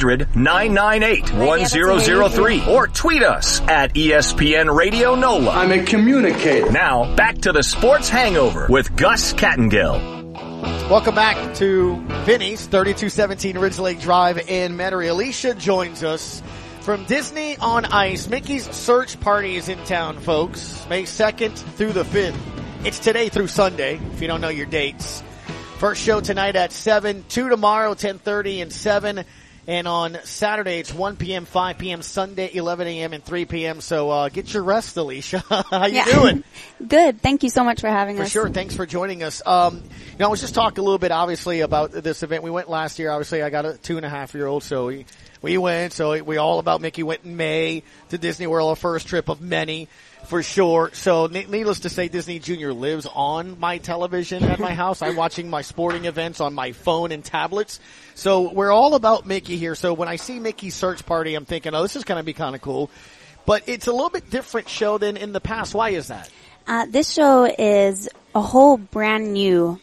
Speaker 2: 800-998-1003 or tweet us at ESPN Radio NOLA.
Speaker 20: I'm a communicator.
Speaker 2: Now, back to the Sports Hangover with Gus Kattengill.
Speaker 6: Welcome back to Vinny's 3217 Ridge Lake Drive in Metairie. Alicia joins us from Disney on Ice. Mickey's Search Party is in town, folks. May 2nd through the 5th. It's today through Sunday, if you don't know your dates. First show tonight at 7, 2 tomorrow, 10:30 and 7. And on Saturday, it's 1 p.m., 5 p.m., Sunday, 11 a.m. and 3 p.m. So get your rest, Alicia. How you doing?
Speaker 21: Good. Thank you so much for having us.
Speaker 6: For sure. Thanks for joining us. I was just talking a little bit, obviously, about this event. We went last year. Obviously, I got a 2.5-year-old, so we went. So we all about Mickey went in May to Disney World, our first trip of many. For sure. So needless to say, Disney Junior lives on my television at my house. I'm watching my sporting events on my phone and tablets. So we're all about Mickey here. So when I see Mickey's Search Party, I'm thinking, oh, this is going to be kind of cool. But it's a little bit different show than in the past. Why is that?
Speaker 21: This show is a whole brand new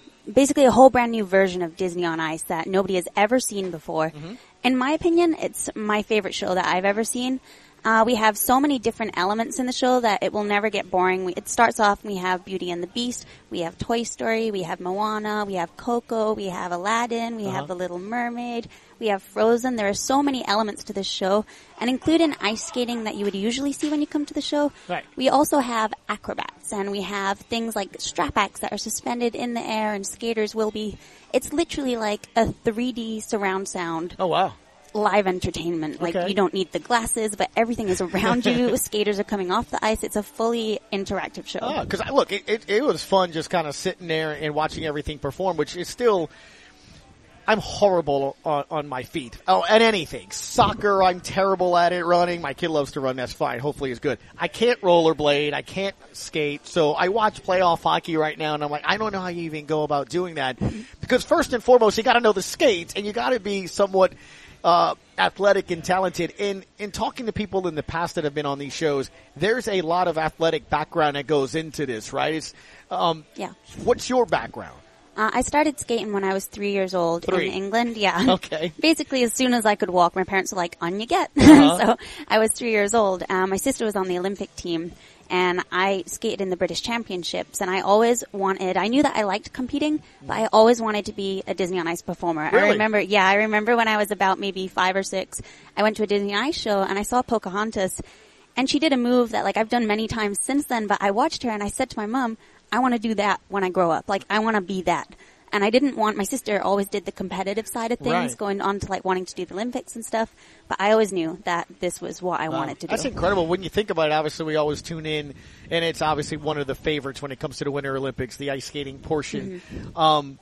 Speaker 21: version of Disney on Ice that nobody has ever seen before. Mm-hmm. In my opinion, it's my favorite show that I've ever seen. We have so many different elements in the show that it will never get boring. It starts off, we have Beauty and the Beast, we have Toy Story, we have Moana, we have Coco, we have Aladdin, we have The Little Mermaid, we have Frozen. There are so many elements to this show, and including ice skating that you would usually see when you come to the show.
Speaker 6: Right.
Speaker 21: We also have acrobats, and we have things like strap acts that are suspended in the air, and skaters will be, it's literally like a 3D surround sound.
Speaker 6: Oh, wow.
Speaker 21: Live entertainment. Like, you don't need the glasses, but everything is around you. Skaters are coming off the ice. It's a fully interactive show.
Speaker 6: Oh, because, look, it was fun just kind of sitting there and watching everything perform, which is still, I'm horrible on my feet. Oh, at anything. Soccer, I'm terrible at it. Running, my kid loves to run. That's fine. Hopefully it's good. I can't rollerblade. I can't skate. So I watch playoff hockey right now, and I'm like, I don't know how you even go about doing that. Because first and foremost, you got to know the skates, and you got to be somewhat athletic and talented. In talking to people in the past that have been on these shows, there's a lot of athletic background that goes into this, right? It's,
Speaker 21: yeah.
Speaker 6: What's your background?
Speaker 21: I started skating when I was 3 years old in England. Yeah.
Speaker 6: Okay.
Speaker 21: Basically, as soon as I could walk, my parents were like, on you get. So I was 3 years old. My sister was on the Olympic team, and I skated in the British Championships, and I knew that I liked competing, but I always wanted to be a Disney on Ice performer.
Speaker 6: Really?
Speaker 21: I remember when I was about maybe 5 or 6, I went to a Disney on Ice show, and I saw Pocahontas, and she did a move that, like, I've done many times since then, but I watched her, and I said to my mom, I want to do that when I grow up. Like, I want to be that. And I didn't want, my sister always did the competitive side of things, going on to, like, wanting to do the Olympics and stuff. But I always knew that this was what I wanted to do.
Speaker 6: That's incredible. When you think about it, obviously we always tune in, and it's obviously one of the favorites when it comes to the Winter Olympics, the ice skating portion. Mm-hmm.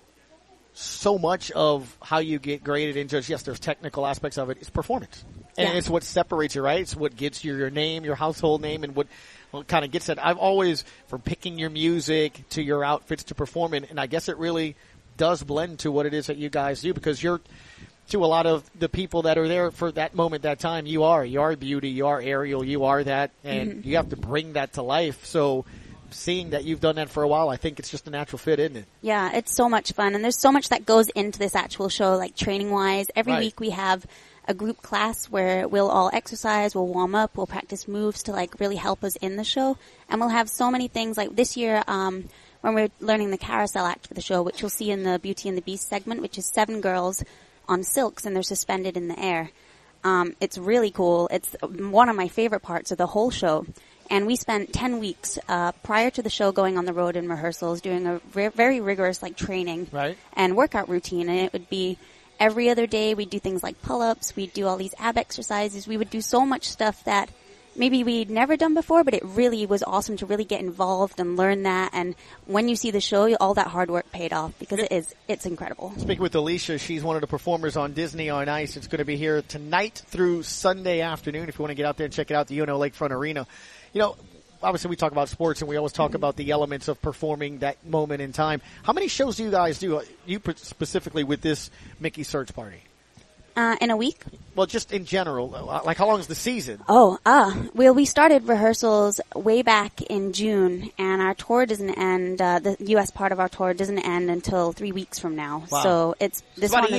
Speaker 6: So much of how you get graded and judged, yes, there's technical aspects of it, it's performance. And it's what separates you, right? It's what gets you your name, your household name, and what kind of gets it. I've always, from picking your music to your outfits to performing, and I guess it really does blend to what it is that you guys do, because you're, to a lot of the people that are there for that moment, that time, you are Beauty, you are Ariel, you are that, and you have to bring that to life. So seeing that you've done that for a while, I think it's just a natural fit, isn't it?
Speaker 21: Yeah, it's so much fun, and there's so much that goes into this actual show, like training-wise. Every week we have a group class where we'll all exercise, we'll warm up, we'll practice moves to, like, really help us in the show, and we'll have so many things. Like this year, when we're learning the carousel act for the show, which you'll see in the Beauty and the Beast segment, which is 7 girls on silks, and they're suspended in the air. It's really cool. It's one of my favorite parts of the whole show. And we spent 10 weeks prior to the show going on the road in rehearsals, doing a very rigorous, like, training and workout routine. And it would be every other day we'd do things like pull-ups, we'd do all these ab exercises. We would do so much stuff that maybe we'd never done before, but it really was awesome to really get involved and learn that. And when you see the show, all that hard work paid off because it's incredible.
Speaker 6: Speaking with Alicia, she's one of the performers on Disney on Ice. It's going to be here tonight through Sunday afternoon. If you want to get out there and check it out, the UNO Lakefront Arena. You know, obviously we talk about sports and we always talk about the elements of performing that moment in time. How many shows do you guys do, you specifically with this Mickey Search Party?
Speaker 21: In a week?
Speaker 6: Well, just in general. Like, how long is the season?
Speaker 21: Well, we started rehearsals way back in June, and our tour doesn't end, the U.S. part of our tour doesn't end until 3 weeks from now.
Speaker 6: Wow.
Speaker 21: So this one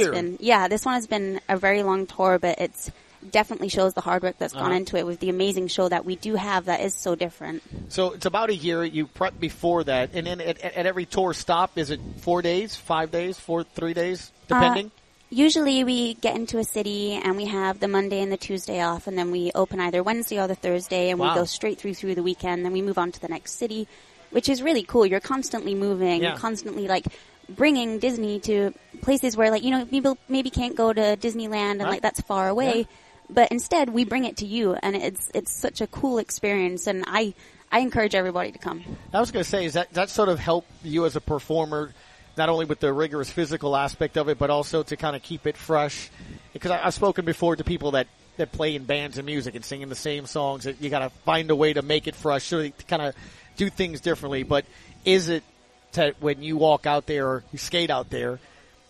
Speaker 21: has been a very long tour, but it's definitely shows the hard work that's gone into it with the amazing show that we do have that is so different.
Speaker 6: So it's about a year. You prep before that, and then at every tour stop, is it 4 days, 5 days, 3 days, depending?
Speaker 21: Usually we get into a city and we have the Monday and the Tuesday off, and then we open either Wednesday or the Thursday, and we go straight through the weekend, then we move on to the next city, which is really cool. You're constantly moving, constantly like bringing Disney to places where, like, you know, people maybe can't go to Disneyland and like that's far away, but instead we bring it to you, and it's such a cool experience, and I encourage everybody to come.
Speaker 6: I was going to say, is that sort of help you as a performer, not only with the rigorous physical aspect of it, but also to kind of keep it fresh? Because I've spoken before to people that play in bands and music and singing the same songs. That you got to find a way to make it fresh, so to kind of do things differently. But is it that when you walk out there or you skate out there,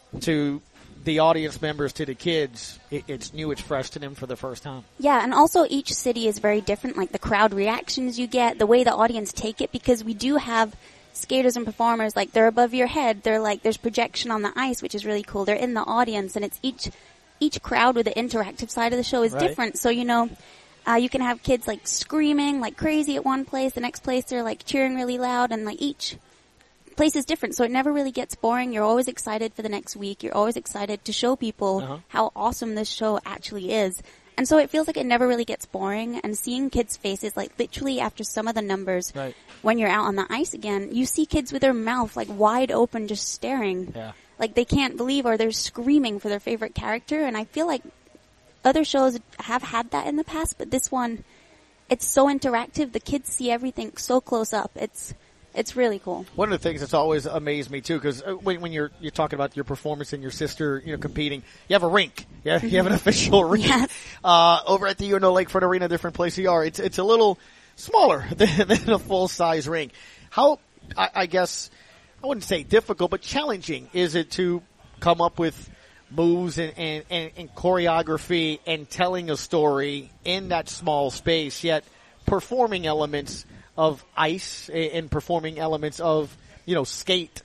Speaker 6: to the audience members, to the kids, it's new, it's fresh to them for the first time?
Speaker 21: Yeah, and also each city is very different, like the crowd reactions you get, the way the audience take it, because we do have skaters and performers, like, they're above your head. They're like, there's projection on the ice, which is really cool. They're in the audience, and it's each crowd with the interactive side of the show is different. So, you know, you can have kids like screaming like crazy at one place, the next place they're like cheering really loud, and like each place is different. So it never really gets boring. You're always excited for the next week. You're always excited to show people how awesome this show actually is. And so it feels like it never really gets boring. And seeing kids' faces, like literally after some of the numbers, when you're out on the ice again, you see kids with their mouth like wide open, just staring. Yeah. Like they can't believe, or they're screaming for their favorite character. And I feel like other shows have had that in the past, but this one, it's so interactive. The kids see everything so close up. It's really cool.
Speaker 6: One of the things that's always amazed me too, because when you're talking about your performance and your sister, you know, competing, you have a rink. Yeah, you have an official rink.
Speaker 21: Yes.
Speaker 6: Over at the UNO Lakefront Arena, different place you are. It's a little smaller than a full size rink. How, I guess, I wouldn't say difficult, but challenging is it to come up with moves and choreography and telling a story in that small space, yet performing elements of ice and performing elements of, you know, skate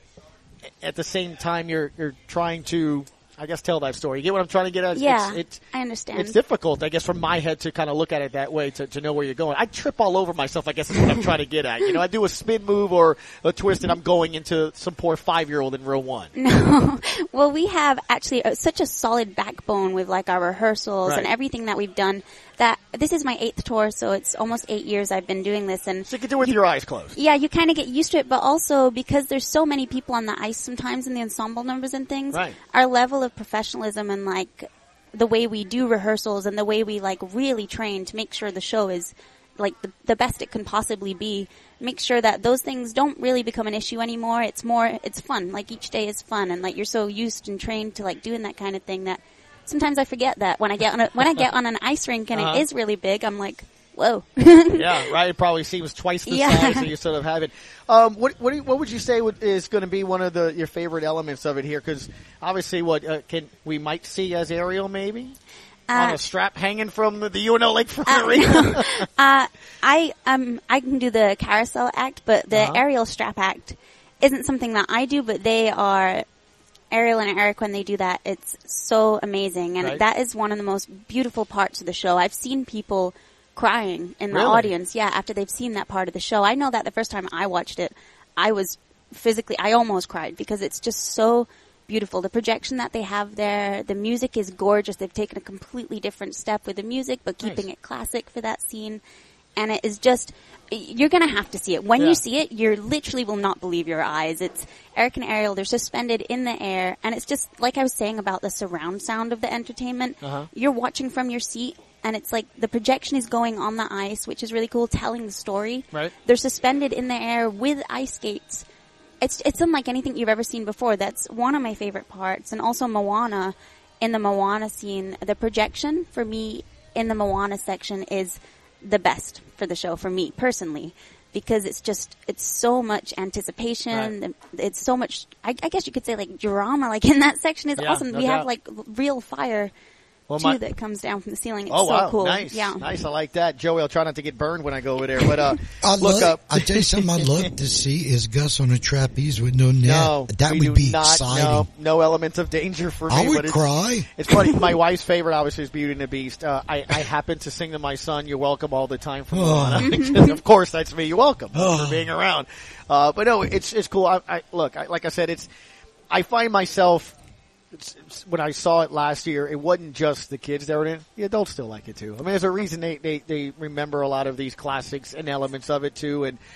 Speaker 6: at the same time you're trying to, I guess, tell that story. You get what I'm trying to get at?
Speaker 21: Yeah, I understand.
Speaker 6: It's difficult, I guess, from my head to kind of look at it that way, to know where you're going. I trip all over myself, I guess is what I'm trying to get at. You know, I do a spin move or a twist and I'm going into some poor 5-year-old in row one.
Speaker 21: No. Well, we have actually such a solid backbone with like our rehearsals and everything that we've done, that this is my 8th tour, so it's almost 8 years I've been doing this. And
Speaker 6: so you can do it with your eyes closed.
Speaker 21: Yeah, you kind of get used to it, but also because there's so many people on the ice sometimes in the ensemble numbers and things, our level of professionalism and like the way we do rehearsals and the way we like really train to make sure the show is like the best it can possibly be, make sure that those things don't really become an issue anymore. It's fun. Like each day is fun, and like you're so used and trained to like doing that kind of thing that sometimes I forget that when I get on an ice rink and it is really big, I'm like, whoa.
Speaker 6: Yeah, right. It probably seems twice the size that you sort of have it. What would you say is going to be one of your favorite elements of it here? Because obviously, we might see as Ariel maybe on a strap hanging from the UNO Lakefront Arena.
Speaker 21: I can do the carousel act, but the aerial strap act isn't something that I do. But they are. Ariel and Eric, when they do that, it's so amazing. And that is one of the most beautiful parts of the show. I've seen people crying in the audience, after they've seen that part of the show. I know that the first time I watched it, I almost cried because it's just so beautiful. The projection that they have there, the music is gorgeous. They've taken a completely different step with the music, but keeping it classic for that scene. And it is just, you're going to have to see it. When you see it, you literally will not believe your eyes. It's Eric and Ariel, they're suspended in the air, and it's just, like I was saying about the surround sound of the entertainment, you're watching from your seat, and it's like the projection is going on the ice, which is really cool, telling the story.
Speaker 6: Right.
Speaker 21: They're suspended in the air with ice skates. It's unlike anything you've ever seen before. That's one of my favorite parts. And also Moana, in the Moana scene, the projection for me in the Moana section is the best for the show, for me personally, because it's so much anticipation. Right. It's so much, I guess you could say, like, drama, like in that section is awesome. We have like real fire. That comes down from the ceiling. It's so cool.
Speaker 6: Nice.
Speaker 21: Yeah.
Speaker 6: Nice. I like that. Joey, I'll try not to get burned when I go over there. But
Speaker 20: I'll tell you something I'd love to see is Gus on a trapeze with no net.
Speaker 6: No,
Speaker 20: that would be
Speaker 6: not,
Speaker 20: exciting.
Speaker 6: No elements of danger for me.
Speaker 20: I would cry.
Speaker 6: It's funny. My wife's favorite, obviously, is Beauty and the Beast. I happen to sing to my son, "You're welcome" all the time from Moana. Of course, that's me. You're welcome for being around. But no, it's cool. Like I said, I find myself, when I saw it last year, it wasn't just the kids that were in it. The adults still like it too. I mean, there's a reason they remember a lot of these classics and elements of it too. And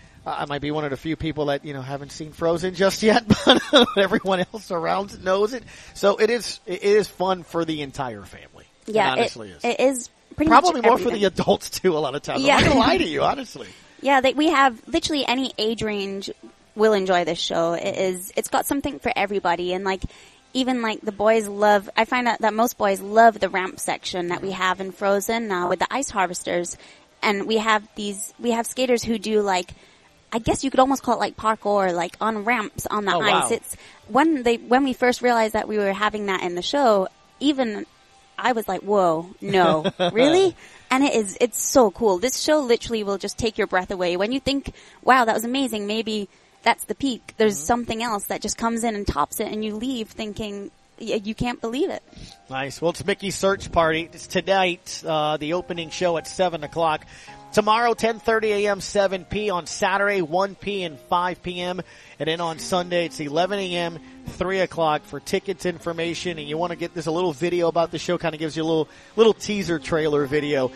Speaker 6: I might be one of the few people that, haven't seen Frozen just yet, but everyone else around knows it. So it is fun for the entire family.
Speaker 21: Yeah,
Speaker 6: it honestly is.
Speaker 21: It is pretty
Speaker 6: probably
Speaker 21: much
Speaker 6: more
Speaker 21: everything.
Speaker 6: for the adults too. A lot of times,
Speaker 21: yeah.
Speaker 6: I'm not gonna lie to you, honestly.
Speaker 21: Yeah, we have literally any age range will enjoy this show. It's got something for everybody, and even the boys love, I find out that most boys love the ramp section that we have in Frozen with the ice harvesters. And we have skaters who do I guess you could almost call it parkour, on ramps on the ice. Wow. It's when we first realized that we were having that in the show, even I was like, whoa, no, really? And it's so cool. This show literally will just take your breath away. When you think, wow, that was amazing, maybe that's the peak. There's something else that just comes in and tops it, and you leave thinking you can't believe it.
Speaker 6: Nice. Well, it's Mickey's Search Party. It's tonight, the opening show at 7 o'clock. Tomorrow, 10:30 a.m., 7 p. On Saturday, 1 p. and 5 p.m. And then on Sunday, it's 11 a.m., 3 o'clock for tickets information. And you want to get this a little video about the show, kind of gives you a little teaser trailer video.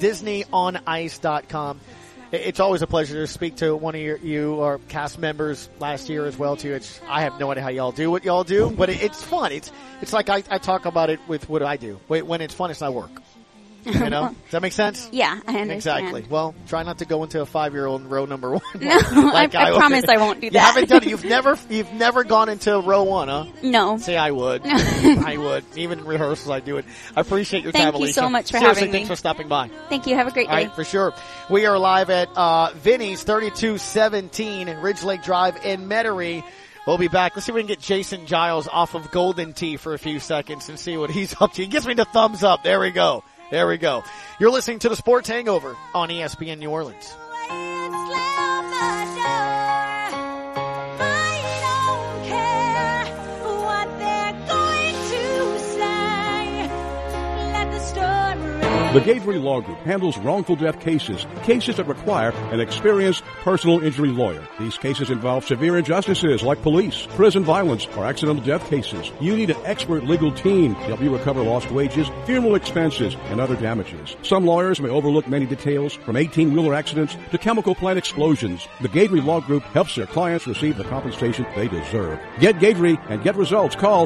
Speaker 6: DisneyOnIce.com. It's always a pleasure to speak to one of you or cast members last year as well too. I have no idea how y'all do what y'all do, but it's fun. It's like I talk about it with what I do. When it's fun, it's not work. Does that make sense?
Speaker 21: Yeah, I understand.
Speaker 6: Exactly. Well, try not to go into a 5-year-old in row number 1.
Speaker 21: No, I promise I won't do that.
Speaker 6: You haven't done it. You've never gone into row 1, huh?
Speaker 21: No.
Speaker 6: Say I would. I would. Even in rehearsals, I do it. I appreciate your time, Alicia.
Speaker 21: Thank you so much for
Speaker 6: Seriously,
Speaker 21: having me.
Speaker 6: thanks for stopping by.
Speaker 21: Thank you. Have a great day.
Speaker 6: All right, for sure. We are live at Vinny's 3217 in Ridge Lake Drive in Metairie. We'll be back. Let's see if we can get Jason Giles off of Golden Tee for a few seconds and see what he's up to. He gives me the thumbs up. There we go. You're listening to the Sports Hangover on ESPN New Orleans.
Speaker 8: The Gavery Law Group handles wrongful death cases that require an experienced personal injury lawyer. These cases involve severe injustices like police, prison violence, or accidental death cases. You need an expert legal team to help you recover lost wages, funeral expenses, and other damages. Some lawyers may overlook many details, from 18-wheeler accidents to chemical plant explosions. The Gavery Law Group helps their clients receive the compensation they deserve. Get Gavery and get results. Call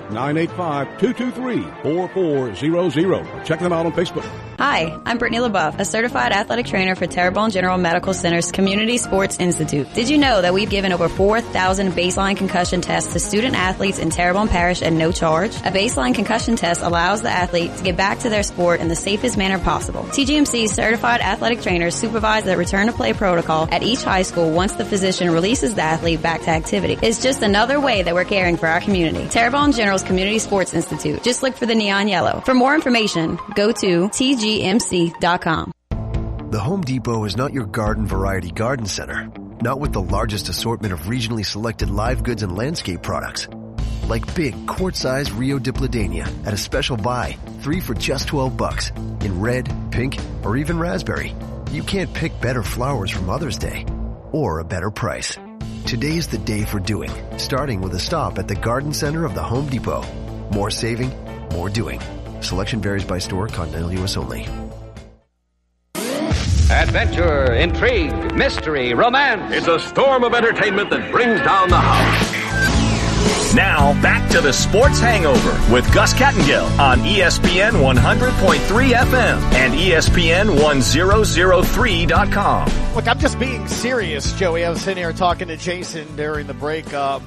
Speaker 8: 985-223-4400. Or check them out on Facebook.
Speaker 22: Hi, I'm Brittany LaBeouf, a certified athletic trainer for Terrebonne General Medical Center's Community Sports Institute. Did you know that we've given over 4,000 baseline concussion tests to student athletes in Terrebonne Parish at no charge? A baseline concussion test allows the athlete to get back to their sport in the safest manner possible. TGMC's certified athletic trainers supervise the return to play protocol at each high school once the physician releases the athlete back to activity. It's just another way that we're caring for our community. Terrebonne General's Community Sports Institute. Just look for the neon yellow. For more information, go to TGMC.com.
Speaker 23: The Home Depot is not your garden variety garden center. Not with the largest assortment of regionally selected live goods and landscape products. Like big quart-size Rio Dipladenia at a special buy, 3 for just $12 in red, pink, or even raspberry. You can't pick better flowers for Mother's Day or a better price. Today's the day for doing, starting with a stop at the garden center of the Home Depot. More saving, more doing. Selection varies by store, continental U.S. only.
Speaker 24: Adventure, intrigue, mystery, romance.
Speaker 4: It's a storm of entertainment that brings down the house.
Speaker 2: Now, back to the Sports Hangover with Gus Kattengill on ESPN 100.3 FM and ESPN 1003.com.
Speaker 6: Look, I'm just being serious, Joey. I was sitting here talking to Jason during the break. Are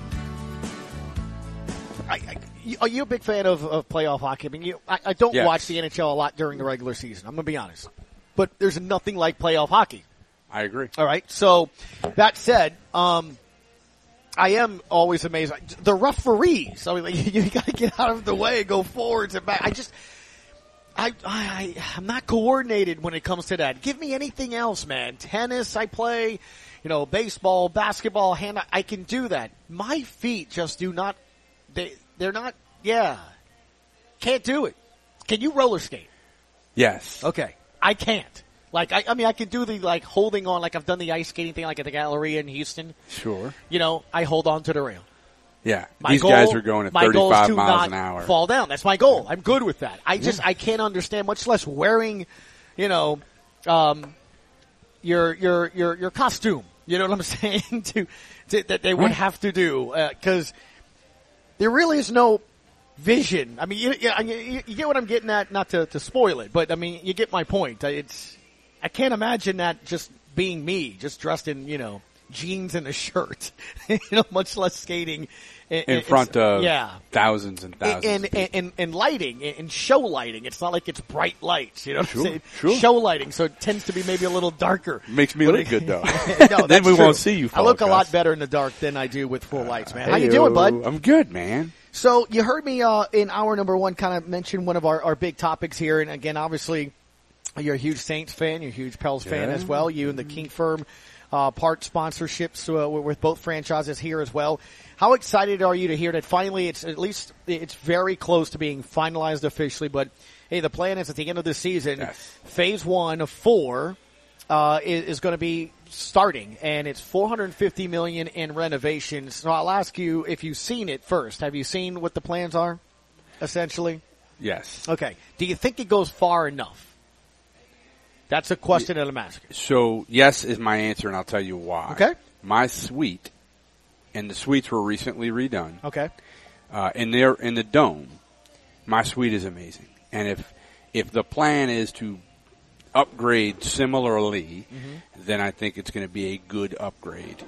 Speaker 6: you a big fan of playoff hockey? I mean, I don't watch the NHL a lot during the regular season. I'm going to be honest. But there's nothing like playoff hockey.
Speaker 1: I agree.
Speaker 6: All right. So, that said, I am always amazed. The referees, I mean, like, you got to get out of the way, go forwards and back. I'm not coordinated when it comes to that. Give me anything else, man. Tennis, I play, baseball, basketball, hand, I can do that. My feet just do not, they're not, can't do it. Can you roller skate?
Speaker 1: Yes.
Speaker 6: Okay. I can't. Like, I mean, I can do the, like, holding on, like I've done the ice skating thing, like at the Galleria in Houston.
Speaker 1: Sure.
Speaker 6: I hold on to the rail.
Speaker 1: Yeah. These guys are going at 35 miles an hour.
Speaker 6: Fall down. That's my goal. I'm good with that. I can't understand, much less wearing, your costume. You know what I'm saying? That they would have to do. 'Cause there really is no vision. I mean, you get what I'm getting at, not to spoil it, but I mean, you get my point. I can't imagine that just being me, just dressed in, jeans and a shirt, much less skating
Speaker 1: in front of thousands and thousands
Speaker 6: and lighting and show lighting. It's not like it's bright lights, what I'm saying?
Speaker 1: Sure.
Speaker 6: Show lighting, so it tends to be maybe a little darker.
Speaker 1: Makes me look good though.
Speaker 6: No,
Speaker 1: then we
Speaker 6: true.
Speaker 1: won't see you.
Speaker 6: I look a lot better in the dark than I do with full lights, man. How you doing, bud?
Speaker 1: I'm good, man.
Speaker 6: So you heard me in hour number one kind of mention one of our big topics here, and again, obviously, you're a huge Saints fan, you're a huge Pels fan as well. You and the King Firm part sponsorships with both franchises here as well. How excited are you to hear that finally it's very close to being finalized officially, but hey, the plan is at the end of the season, phase 1 of 4 is going to be starting, and it's $450 million in renovations. So I'll ask you if you've seen it first. Have you seen what the plans are, essentially?
Speaker 1: Yes.
Speaker 6: Okay. Do you think it goes far enough? That's a question that I'm asking.
Speaker 1: So, yes is my answer, and I'll tell you why.
Speaker 6: Okay.
Speaker 1: My suite, and the suites were recently redone.
Speaker 6: Okay.
Speaker 1: In the dome, my suite is amazing. And if the plan is to upgrade similarly, then I think it's going to be a good upgrade.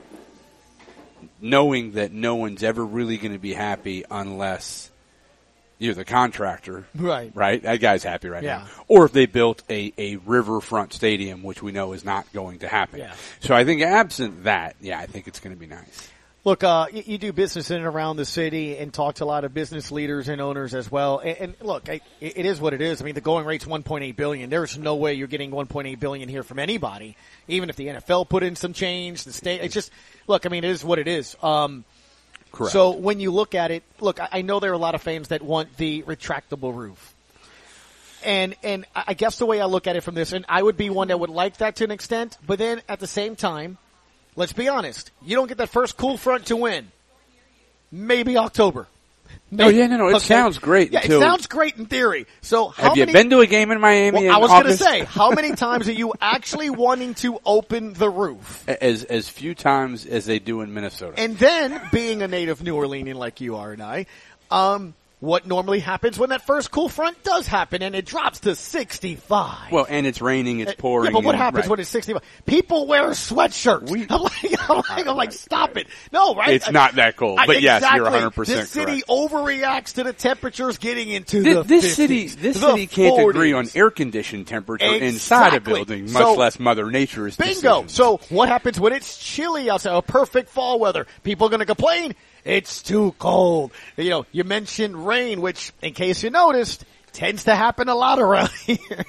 Speaker 1: Knowing that no one's ever really going to be happy unless you're the contractor.
Speaker 6: Right.
Speaker 1: Right? That guy's happy right now. Or if they built a riverfront stadium, which we know is not going to happen.
Speaker 6: Yeah.
Speaker 1: So I think absent that, I think it's going to be nice.
Speaker 6: Look, you do business in and around the city and talk to a lot of business leaders and owners as well. And look, it is what it is. I mean, the going rate's $1.8 billion. There's no way you're getting $1.8 billion here from anybody, even if the NFL put in some change. The state, it's just, look, I mean, it is what it is.
Speaker 1: Correct.
Speaker 6: So when you look at it, look, I know there are a lot of fans that want the retractable roof. And I guess the way I look at it from this, and I would be one that would like that to an extent, but then at the same time, let's be honest. You don't get that first cool front to win. Maybe October.
Speaker 1: No, it sounds great.
Speaker 6: Yeah, it sounds great in theory. So
Speaker 1: have you been to a game in Miami?
Speaker 6: Well, I was going to say, how many times are you actually wanting to open the roof?
Speaker 1: As few times as they do in Minnesota.
Speaker 6: And then, being a native New Orleanian like you are and I, what normally happens when that first cool front does happen and it drops to 65.
Speaker 1: Well, and it's raining, it's pouring.
Speaker 6: Yeah, but what happens when it's 65? People wear sweatshirts. I'm like, stop it. No, right?
Speaker 1: It's not that cold. But yes, you're 100% correct.
Speaker 6: This city overreacts to the temperatures getting into the
Speaker 1: this
Speaker 6: 50s,
Speaker 1: This city can't
Speaker 6: 40s.
Speaker 1: agree on air conditioned temperature inside a building, much less Mother Nature's
Speaker 6: Bingo.
Speaker 1: decisions.
Speaker 6: So what happens when it's chilly outside? A perfect fall weather. People are going to complain. It's too cold. You mentioned rain, which, in case you noticed, tends to happen a lot around here.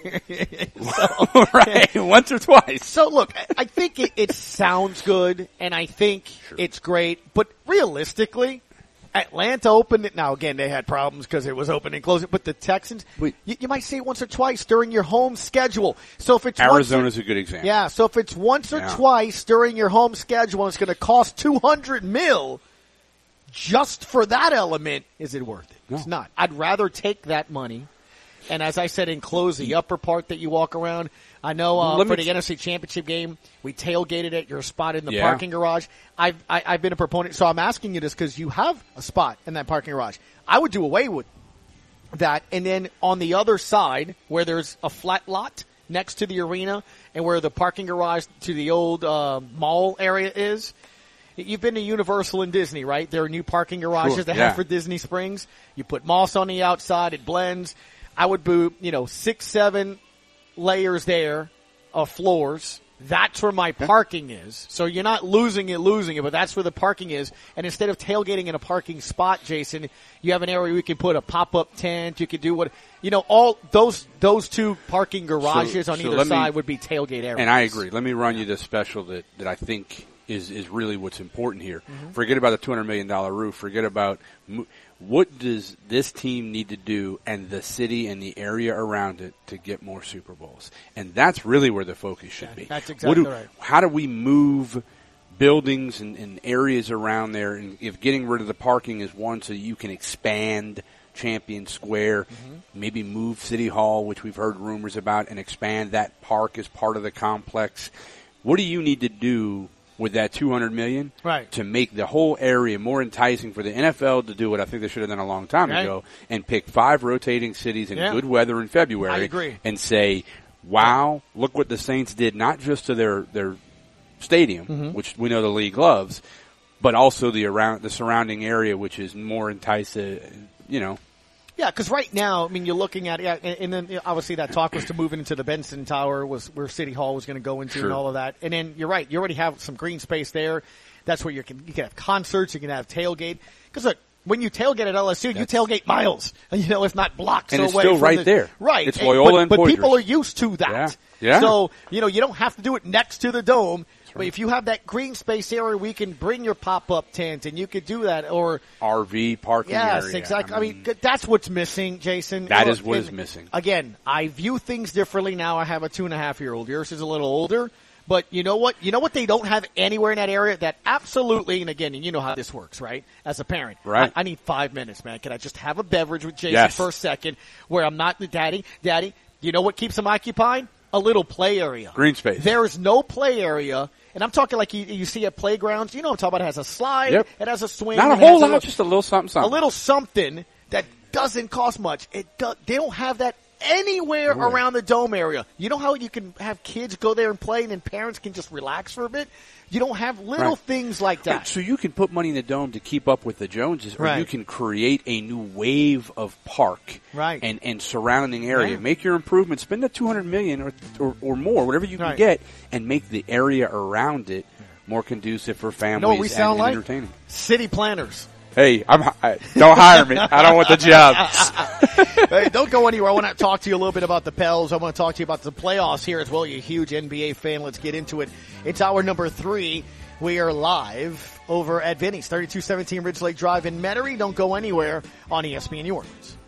Speaker 1: Right, once or twice.
Speaker 6: So look, I think it sounds good, and I think it's great, but realistically, Atlanta opened it. Now, again, they had problems because it was open and closing, but the Texans, you might see it once or twice during your home schedule. So if it's
Speaker 1: Arizona's a good example.
Speaker 6: Yeah, so if it's once or twice during your home schedule and it's going to cost $200 million, just for that element, is it worth it?
Speaker 1: No.
Speaker 6: It's not. I'd rather take that money And as I said, enclose the upper part that you walk around. I know for the NFC Championship game, we tailgated at your spot in the parking garage. I've been a proponent, so I'm asking you this because you have a spot in that parking garage. I would do away with that, and then on the other side where there's a flat lot next to the arena and where the parking garage to the old mall area is. You've been to Universal and Disney, right? There are new parking garages they have for Disney Springs. You put moss on the outside, it blends. I would do, 6-7 layers there of floors. That's where my parking is. So you're not losing it, but that's where the parking is. And instead of tailgating in a parking spot, Jason, you have an area where you can put a pop-up tent. You could do all those two parking garages on either side would be tailgate areas.
Speaker 1: And I agree. Let me run you the special that I think is really what's important here. Mm-hmm. Forget about the $200 million roof. Forget about what does this team need to do and the city and the area around it to get more Super Bowls. And that's really where the focus should be.
Speaker 6: That's exactly right.
Speaker 1: How do we move buildings and areas around there? And if getting rid of the parking is one so you can expand Champion Square, maybe move City Hall, which we've heard rumors about, and expand that park as part of the complex. What do you need to do with that $200 million to make the whole area more enticing for the NFL to do what I think they should have done a long time ago and pick 5 rotating cities in good weather in February.
Speaker 6: I agree.
Speaker 1: And say, wow, look what the Saints did, not just to their stadium, which we know the league loves, but also the surrounding area, which is more enticing,
Speaker 6: Yeah, because right now, you're looking at and then obviously that talk was to move into the Benson Tower, was where City Hall was going to go into and all of that. And then you're right, you already have some green space there. That's where you can have concerts, you can have tailgate. Because look, when you tailgate at LSU, you tailgate miles, if not blocks
Speaker 1: and
Speaker 6: away.
Speaker 1: And it's still right there.
Speaker 6: Right.
Speaker 1: It's Loyola and
Speaker 6: but
Speaker 1: Poitras.
Speaker 6: people are used to that.
Speaker 1: Yeah.
Speaker 6: So, you don't have to do it next to the dome. But if you have that green space area, we can bring your pop-up tent, and you could do that. Or
Speaker 1: RV parking area.
Speaker 6: Yes, exactly. That's what's missing, Jason.
Speaker 1: That is what is missing.
Speaker 6: Again, I view things differently now. I have a 2.5-year-old. Yours is a little older. But you know what? You know what they don't have anywhere in that area that absolutely, and again, you know how this works, right? As a parent.
Speaker 1: Right.
Speaker 6: I need 5 minutes, man. Can I just have a beverage with Jason for a second where I'm not the daddy? Daddy, you know what keeps them occupied? A little play area.
Speaker 1: Green space.
Speaker 6: There is no play area. And I'm talking like you see at playgrounds. You know what I'm talking about. It has a slide.
Speaker 1: Yep.
Speaker 6: It has a swing.
Speaker 1: Not a whole lot, just a little something.
Speaker 6: A little something that doesn't cost much. They don't have that anywhere around the dome area. You know how you can have kids go there and play and then parents can just relax for a bit? You don't have little things like that.
Speaker 1: So you can put money in the dome to keep up with the Joneses, or you can create a new wave of park and surrounding area. Make your improvements. Spend the $200 million or more, whatever you can get, and make the area around it more conducive for families
Speaker 6: what we sound
Speaker 1: and
Speaker 6: like?
Speaker 1: entertaining.
Speaker 6: City planners.
Speaker 1: Hey, don't hire me. I don't want the job.
Speaker 6: Hey, don't go anywhere. I want to talk to you a little bit about the Pels. I want to talk to you about the playoffs here as well. You're a huge NBA fan. Let's get into it. It's hour number 3. We are live over at Vinny's, 3217 Ridge Lake Drive in Metairie. Don't go anywhere on ESPN New Orleans.